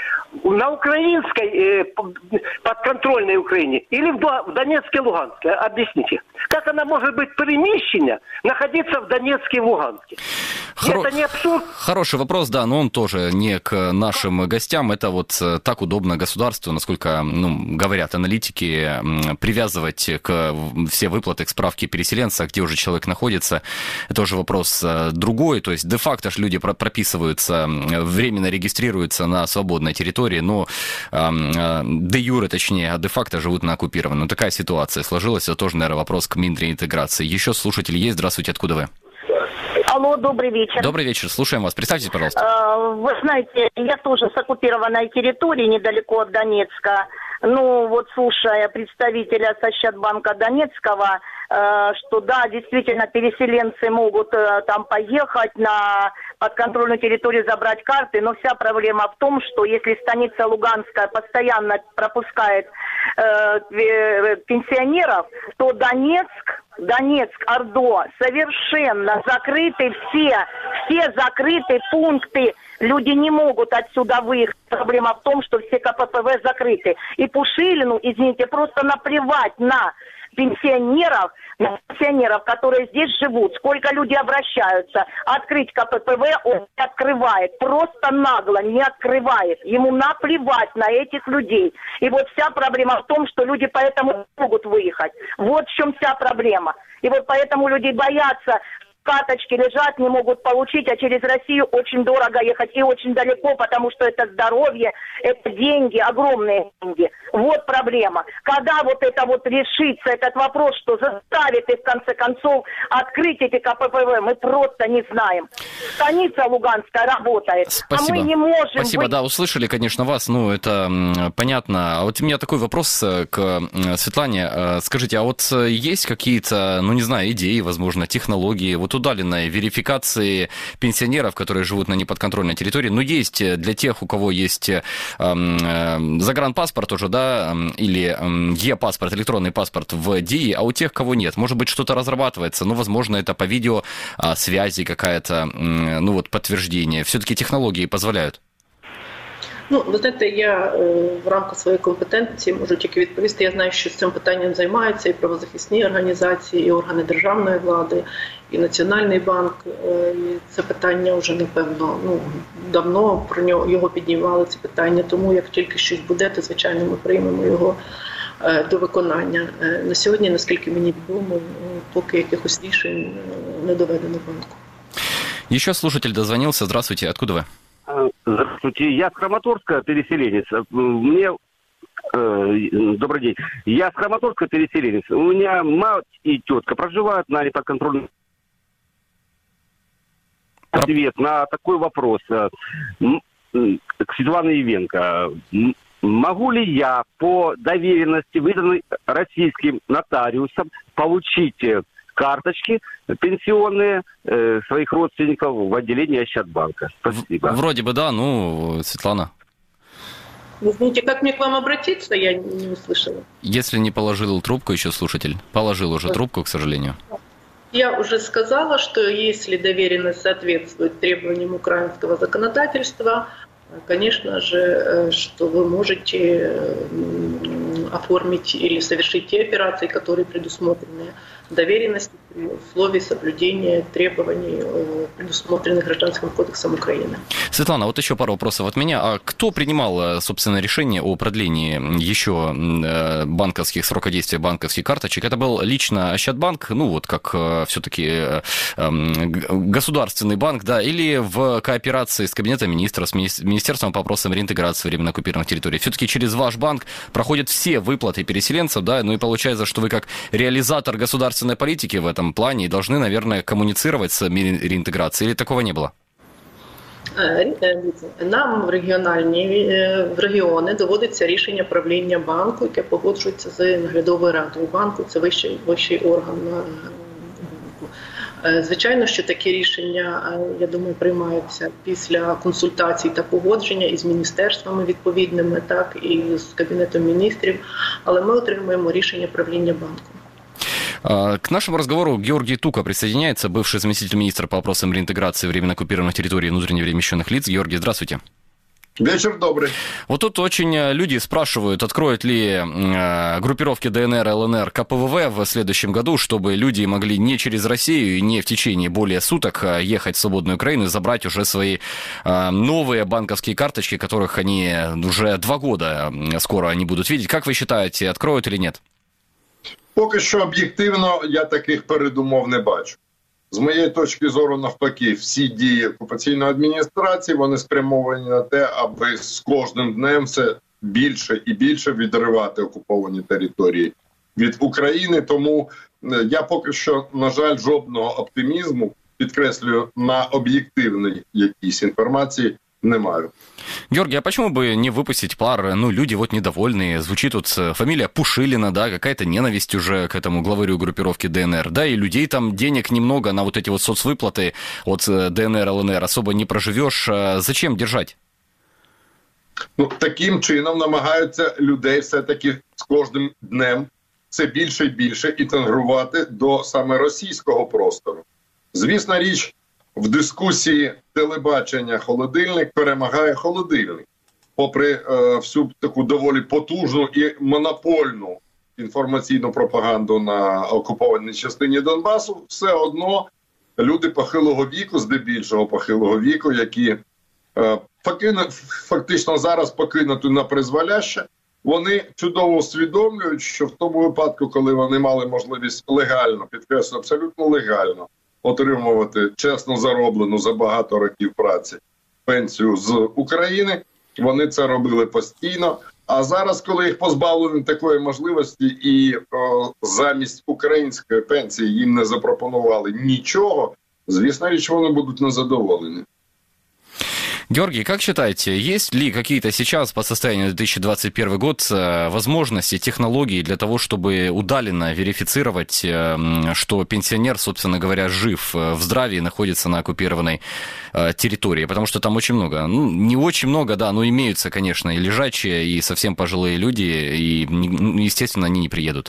на украинской, подконтрольной Украине или в Донецке и Луганске? Объясните. Как она может быть перемещена, находиться в Донецке и Луганске? Это не абсурд? Хороший вопрос, да, но он тоже не к нашим гостям. Это вот так удобно государству, насколько говорят аналитики, привязывать все выплаты к справке переселенца, где уже человек находится. Это уже вопрос другой. То есть де-факто ж люди прописываются, временно регистрируются на свободной территории, но де-юре, точнее, а де-факто живут на оккупированной. Ну, такая ситуация сложилась. Это тоже, наверное, вопрос к Минреинтеграции. Еще слушатель есть. Здравствуйте, откуда вы? Алло, добрый вечер. Добрый вечер, слушаем вас. Представьтесь, пожалуйста. Вы знаете, я тоже с оккупированной территории, недалеко от Донецка. Ну, вот слушая представителя Ощадбанка Донецкого, что да, действительно, переселенцы могут там поехать на подконтрольную территорию, забрать карты, но вся проблема в том, что если станица Луганская постоянно пропускает пенсионеров, то Донецк, Ордо, совершенно закрыты все закрыты пункты. Люди не могут отсюда выехать. Проблема в том, что все КППВ закрыты. И Пушилину, извините, просто наплевать на пенсионеров, которые здесь живут, сколько люди обращаются. Открыть КППВ он не открывает, просто нагло не открывает. Ему наплевать на этих людей. И вот вся проблема в том, что люди поэтому не могут выехать. Вот в чем вся проблема. И вот поэтому люди боятся, карточки лежат, не могут получить, а через Россию очень дорого ехать и очень далеко, потому что это здоровье, это деньги, огромные деньги. Вот проблема. Когда вот это вот решится, этот вопрос, что заставит их в конце концов открыть эти КППВ, мы просто не знаем. Станица Луганская работает, Спасибо. А мы не можем... Спасибо, да, услышали, конечно, вас, ну, это понятно. А вот у меня такой вопрос к Светлане. Скажите, а вот есть какие-то, ну, не знаю, идеи, возможно, технологии, вот удаленной верификации пенсионеров, которые живут на неподконтрольной территории, но есть для тех, у кого есть загранпаспорт уже, да, или e-паспорт, электронный паспорт в ДИИ, а у тех, кого нет, может быть, что-то разрабатывается, ну, возможно, это по видеосвязи какая-то, ну, вот, подтверждение. Все-таки технологии позволяют. Ну, ви знаєте, я в рамках своєї компетенції можу тільки відповісти. Я знаю, що з цим питанням займаються і правозахисні організації, і органи державної влади, і Національний банк. І це питання вже, напевно, давно про його піднімали, це питання. Тому як тільки щось буде, то, звичайно, ми приймемо його до виконання. На сьогодні, наскільки мені відомо, поки якихось рішень не доведено банку. Еще слушатель дозвонился. Здравствуйте, откуда вы? Здравствуйте, я с Краматорска переселенец. Добрый день. Я с Краматорска переселенец. У меня мать и тетка проживают на неподконтрольном. Ответ на такой вопрос к Светлане Ивенко. Могу ли я по доверенности, выданной российским нотариусом, получить карточки пенсионные своих родственников в отделении Ощадбанка? Спасибо. Вроде бы да, ну, Светлана. Вы знаете, как мне к вам обратиться, я не услышала. Если не положил трубку еще слушатель, положил уже трубку, к сожалению. Я уже сказала, что если доверенность соответствует требованиям украинского законодательства, конечно же, что вы можете оформить или совершить те операции, которые предусмотрены доверенности при условии соблюдения требований, предусмотренных Гражданским кодексом Украины. Светлана, вот еще пару вопросов от меня. А кто принимал, собственно, решение о продлении еще банковских срока действия банковских карточек? Это был лично Ощадбанк, ну вот как все-таки государственный банк, да, или в кооперации с Кабинетом министров, с Министерством по вопросам реинтеграции временно оккупированных территорий? Все-таки через ваш банк проходят все выплаты переселенцев, да, ну и получается, что вы как реализатор государственной политики в этом плане и должны, наверное, коммуницировать с реинтеграцией, или такого не было? Нам в регіони доводиться рішення правління банку, яке погоджується з наглядовою радою банку, це вищий орган банку. Звичайно, що такі рішення, я думаю, приймаються після консультацій та погодження із міністерствами відповідними, так, і з Кабінетом міністрів, але ми отримуємо рішення правління банку. К нашему разговору Георгий Тука присоединяется, бывший заместитель министра по вопросам реинтеграции временно оккупированных территорий и внутренне перемещенных лиц. Георгий, здравствуйте. Вечер добрый. Вот тут очень люди спрашивают, откроют ли группировки ДНР, ЛНР КПВВ в следующем году, чтобы люди могли не через Россию и не в течение более суток ехать в свободную Украину и забрать уже свои новые банковские карточки, которых они уже 2 года скоро они будут видеть. Как вы считаете, откроют или нет? Поки що об'єктивно я таких передумов не бачу. З моєї точки зору, навпаки, всі дії окупаційної адміністрації, вони спрямовані на те, аби з кожним днем все більше і більше відривати окуповані території від України. Тому я поки що, на жаль, жодного оптимізму, підкреслюю, на об'єктивній якійсь інформації не маю. Георгий, а почему бы не выпустить пар? Ну, люди вот недовольные. Звучит тут фамилия Пушилина, да, какая-то ненависть уже к этому главарю группировки ДНР. Да, и людей там денег немного на вот эти вот соцвыплаты от ДНР, ЛНР особо не проживешь. Зачем держать? Ну, таким чином намагаються людей все-таки з кожним днем все більше і більше інтегрувати до саме російського простору. Звісна річ, в дискусії телебачення холодильник перемагає холодильник. Попри всю таку доволі потужну і монопольну інформаційну пропаганду на окупованій частині Донбасу, все одно люди похилого віку, здебільшого похилого віку, які фактично зараз покинуті на призволяще, вони чудово усвідомлюють, що в тому випадку, коли вони мали можливість легально, підкреслю, абсолютно легально, отримувати чесно зароблену за багато років праці пенсію з України, вони це робили постійно. А зараз, коли їх позбавлені такої можливості і замість української пенсії їм не запропонували нічого, звісно річ, вони будуть незадоволені. Георгий, как считаете, есть ли какие-то сейчас по состоянию на 2021 год возможности, технологии для того, чтобы удаленно верифицировать, что пенсионер, собственно говоря, жив, в здравии, находится на оккупированной территории? Потому что там очень много, ну, не очень много, да, но имеются, конечно, и лежачие, и совсем пожилые люди, и, естественно, они не приедут.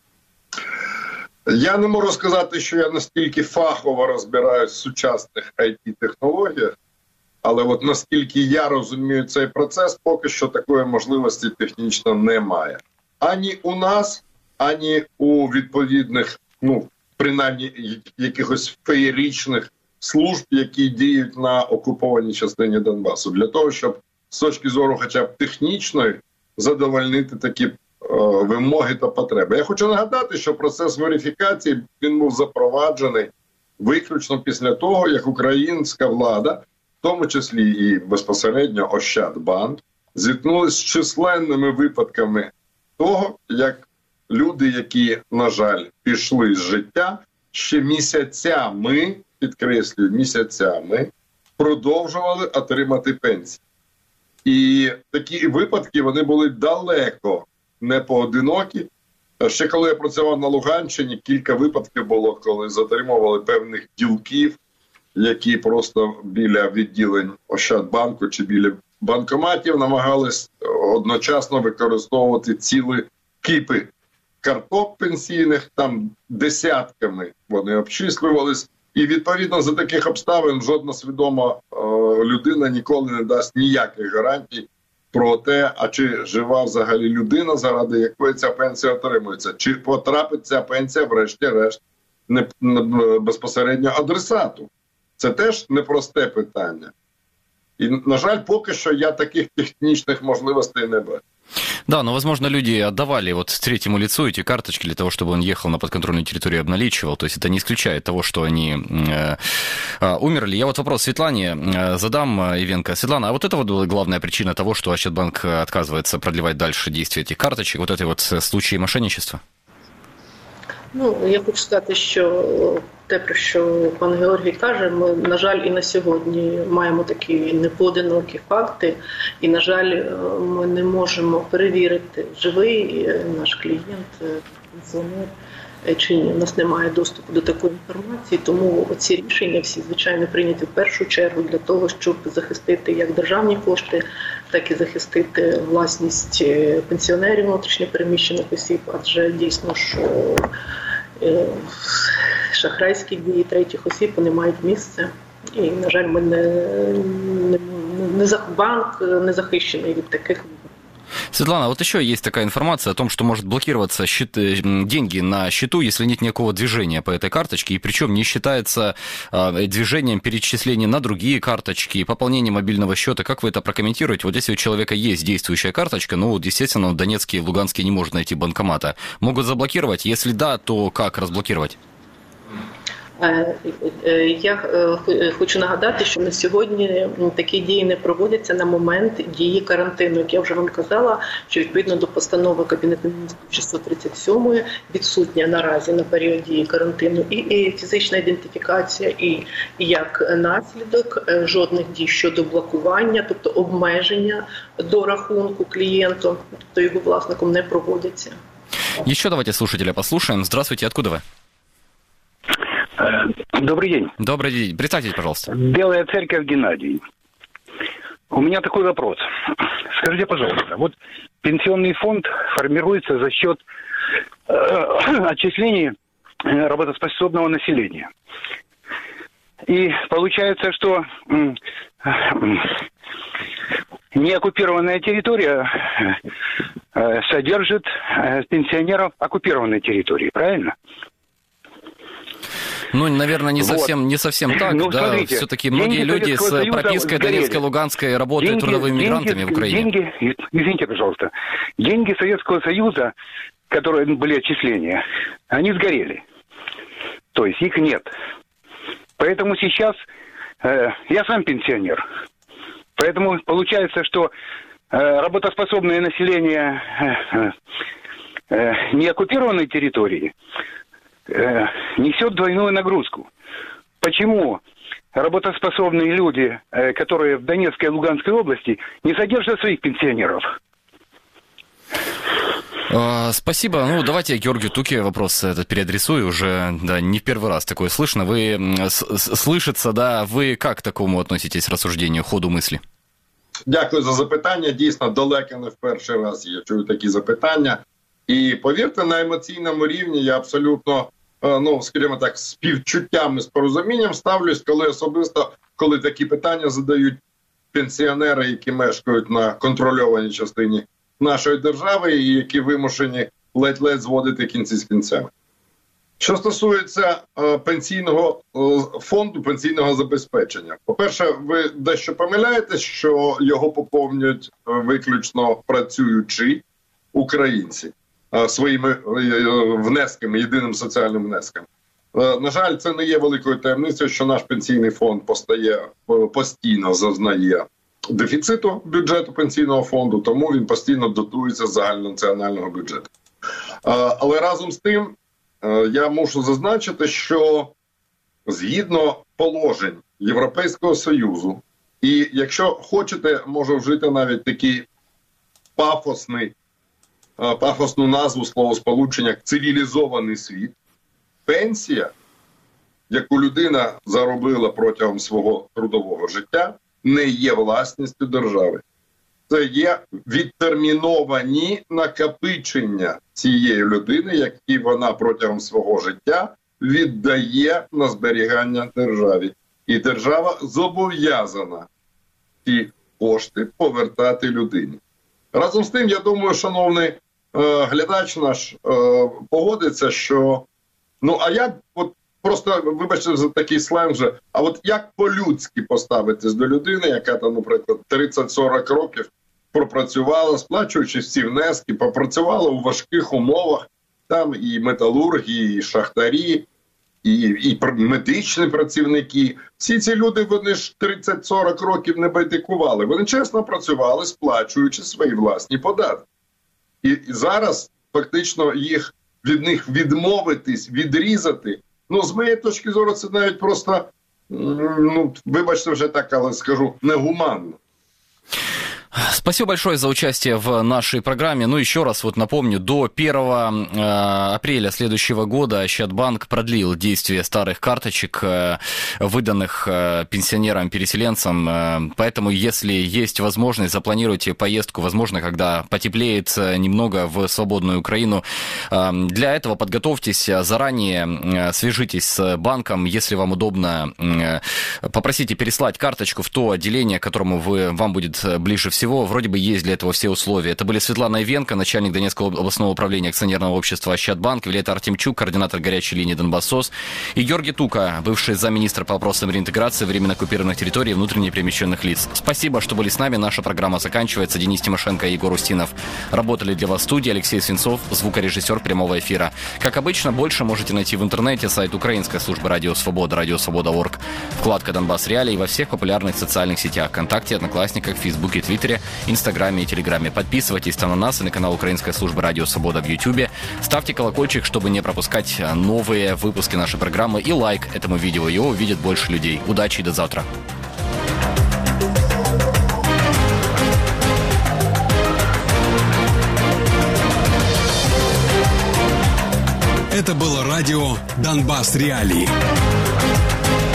Я не можу сказати, що я настільки фахово розбираюсь в сучасних IT-технологіях, але от наскільки я розумію цей процес, поки що такої можливості технічно немає. Ані у нас, ані у відповідних, ну, принаймні, якихось феєричних служб, які діють на окупованій частині Донбасу. Для того, щоб з точки зору хоча б технічної задовольнити такі вимоги та потреби. Я хочу нагадати, що процес верифікації, він був запроваджений виключно після того, як українська влада, в тому числі і безпосередньо Ощадбанк, зіткнулися з численними випадками того, як люди, які, на жаль, пішли з життя, ще місяцями, підкреслюю, місяцями, продовжували отримати пенсії. І такі випадки, вони були далеко не поодинокі. Ще коли я працював на Луганщині, кілька випадків було, коли затримували певних ділків, які просто біля відділень Ощадбанку чи біля банкоматів намагались одночасно використовувати цілі кипи карток пенсійних, там десятками вони обчислювались. І відповідно за таких обставин жодна свідома людина ніколи не дасть ніяких гарантій про те, а чи жива взагалі людина, заради якої ця пенсія отримується, чи потрапить ця пенсія врешті-решт безпосередньо адресату. Це теж непросте питання. І, на жаль, поки що я таких технічних можливостей не бачу. Да, но, возможно, люди отдавали вот третьему лицу эти карточки для того, чтобы он ехал на подконтрольную территорию и обналичивал. То есть это не исключает того, что они умерли. Я вот вопрос Светлане задам, Ивенко. Светлана, а вот это вот главная причина того, что Ощадбанк отказывается продлевать дальше действие этих карточек, вот это вот случаи мошенничества? Ну, я хочу сказати, що те, про що пан Георгій каже, ми, на жаль, і на сьогодні маємо такі непоодинокі факти, і, на жаль, ми не можемо перевірити, живий наш клієнт, пенсіонер, чи ні. У нас немає доступу до такої інформації, тому ці рішення всі, звичайно, прийняті в першу чергу для того, щоб захистити як державні кошти, так і захистити власність пенсіонерів внутрішньопереміщених осіб, адже дійсно, що шахрайські дії третіх осіб, вони мають місце. І, на жаль, ми банк не захищений від таких. Светлана, вот еще есть такая информация о том, что может блокироваться деньги на счету, если нет никакого движения по этой карточке, и причем не считается движением перечисления на другие карточки, пополнение мобильного счета. Как вы это прокомментируете? Вот если у человека есть действующая карточка, ну, вот, естественно, в Донецке и Луганске не может найти банкомата. Могут заблокировать? Если да, то как разблокировать? Я хочу нагадати, що на сьогодні такі дії не проводяться на момент дії карантину. Як я вже вам казала, що відповідно до постанови Кабінету Міністрів 637 відсутня наразі на період дії карантину і фізична ідентифікація, і як наслідок жодних дій щодо блокування, тобто обмеження до рахунку клієнту, тобто його власником, не проводяться. Еще давайте слушателя послушаем. Здравствуйте, откуда вы? Добрый день. Добрый день. Представьтесь, пожалуйста. Белая церковь, Геннадий. У меня такой вопрос. Скажите, пожалуйста, вот пенсионный фонд формируется за счет отчислений работоспособного населения. И получается, что неоккупированная территория содержит пенсионеров оккупированной территории, правильно? Ну, наверное, не совсем так, да. Смотрите, все-таки многие люди с пропиской Донецкой, Луганской работают трудовыми мигрантами в Украине. Извините, пожалуйста. Деньги Советского Союза, которые были отчисления, они сгорели. То есть их нет. Поэтому сейчас я сам пенсионер. Поэтому получается, что работоспособное население неоккупированной территории несет двойную нагрузку. Почему работоспособные люди, которые в Донецкой и Луганской области, не содержат своих пенсионеров? Спасибо. Ну, давайте я Георгию Туке вопрос этот переадресую. Уже, да, не в первый раз такое слышно. Слышится, да, вы как к такому относитесь рассуждению, ходу мысли? Дякую за запитання. Дійсно, далеко не в перший раз я чую такі запитання. І повірте, на емоційному рівні я абсолютно, скажімо так, з співчуттям і з порозумінням ставлюсь, коли такі питання задають пенсіонери, які мешкають на контрольованій частині нашої держави і які вимушені ледь-ледь зводити кінці з кінцями. Що стосується пенсійного фонду, пенсійного забезпечення. По-перше, ви дещо помиляєтесь, що його поповнюють виключно працюючі українці своїми внесками, єдиним соціальним внеском. На жаль, це не є великою таємницею, що наш пенсійний фонд постійно зазнає дефіциту бюджету пенсійного фонду, тому він постійно дотується з загальнонаціонального бюджету. Але разом з тим, я мушу зазначити, що згідно положень Європейського Союзу, і якщо хочете, можу вжити навіть такий пафосну назву словосполучення як цивілізований світ, пенсія, яку людина заробила протягом свого трудового життя, не є власністю держави. Це є відтерміновані накопичення цієї людини, які вона протягом свого життя віддає на зберігання державі. І держава зобов'язана ці кошти повертати людині. Разом з тим, я думаю, шановний глядач наш погодиться, що а як, просто, вибачте за такий сленг вже, а як по-людськи поставитись до людини, яка там, наприклад, 30-40 років пропрацювала, сплачуючи всі внески, попрацювала у важких умовах, там і металурги, і шахтарі, і медичні працівники. Всі ці люди, вони ж 30-40 років не байдикували. Вони чесно працювали, сплачуючи свої власні податки. І зараз фактично від них відмовитись, відрізати, з моєї точки зору, це навіть просто, вибачте вже так, але скажу, негуманно. Спасибо большое за участие в нашей программе. Ну, еще раз вот напомню, до 1 апреля следующего года Ощадбанк продлил действие старых карточек, выданных пенсионерам-переселенцам. Поэтому, если есть возможность, запланируйте поездку, возможно, когда потеплеет немного, в свободную Украину. Для этого подготовьтесь заранее, свяжитесь с банком, если вам удобно, попросите переслать карточку в то отделение, к которому вам будет ближе всего. Вроде бы есть для этого все условия. Это были Светлана Ивенко, начальник Донецкого областного управления акционерного общества Ощадбанк, Виолетта Артемчук, координатор горячей линии Донбасс-СОС, и Георгий Тука, бывший замминистра по вопросам реинтеграции временно оккупированных территорий и внутренне перемещенных лиц. Спасибо, что были с нами. Наша программа заканчивается. Денис Тимошенко и Егор Устинов работали для вас в студии. Алексей Свинцов, звукорежиссер прямого эфира. Как обычно, больше можете найти в интернете, сайт Украинской службы Радио Свобода, радиосвобода.орг, вкладка «Донбасс Реалии» во всех популярных социальных сетях, ВКонтакте, Одноклассниках, Фейсбуке, Твиттере, Инстаграме и Телеграме. Подписывайтесь там на нас и на канал Украинской службы Радио Свобода в Ютубе. Ставьте колокольчик, чтобы не пропускать новые выпуски нашей программы. И лайк этому видео. Его увидит больше людей. Удачи и до завтра. Это было радио «Донбасс Реалии».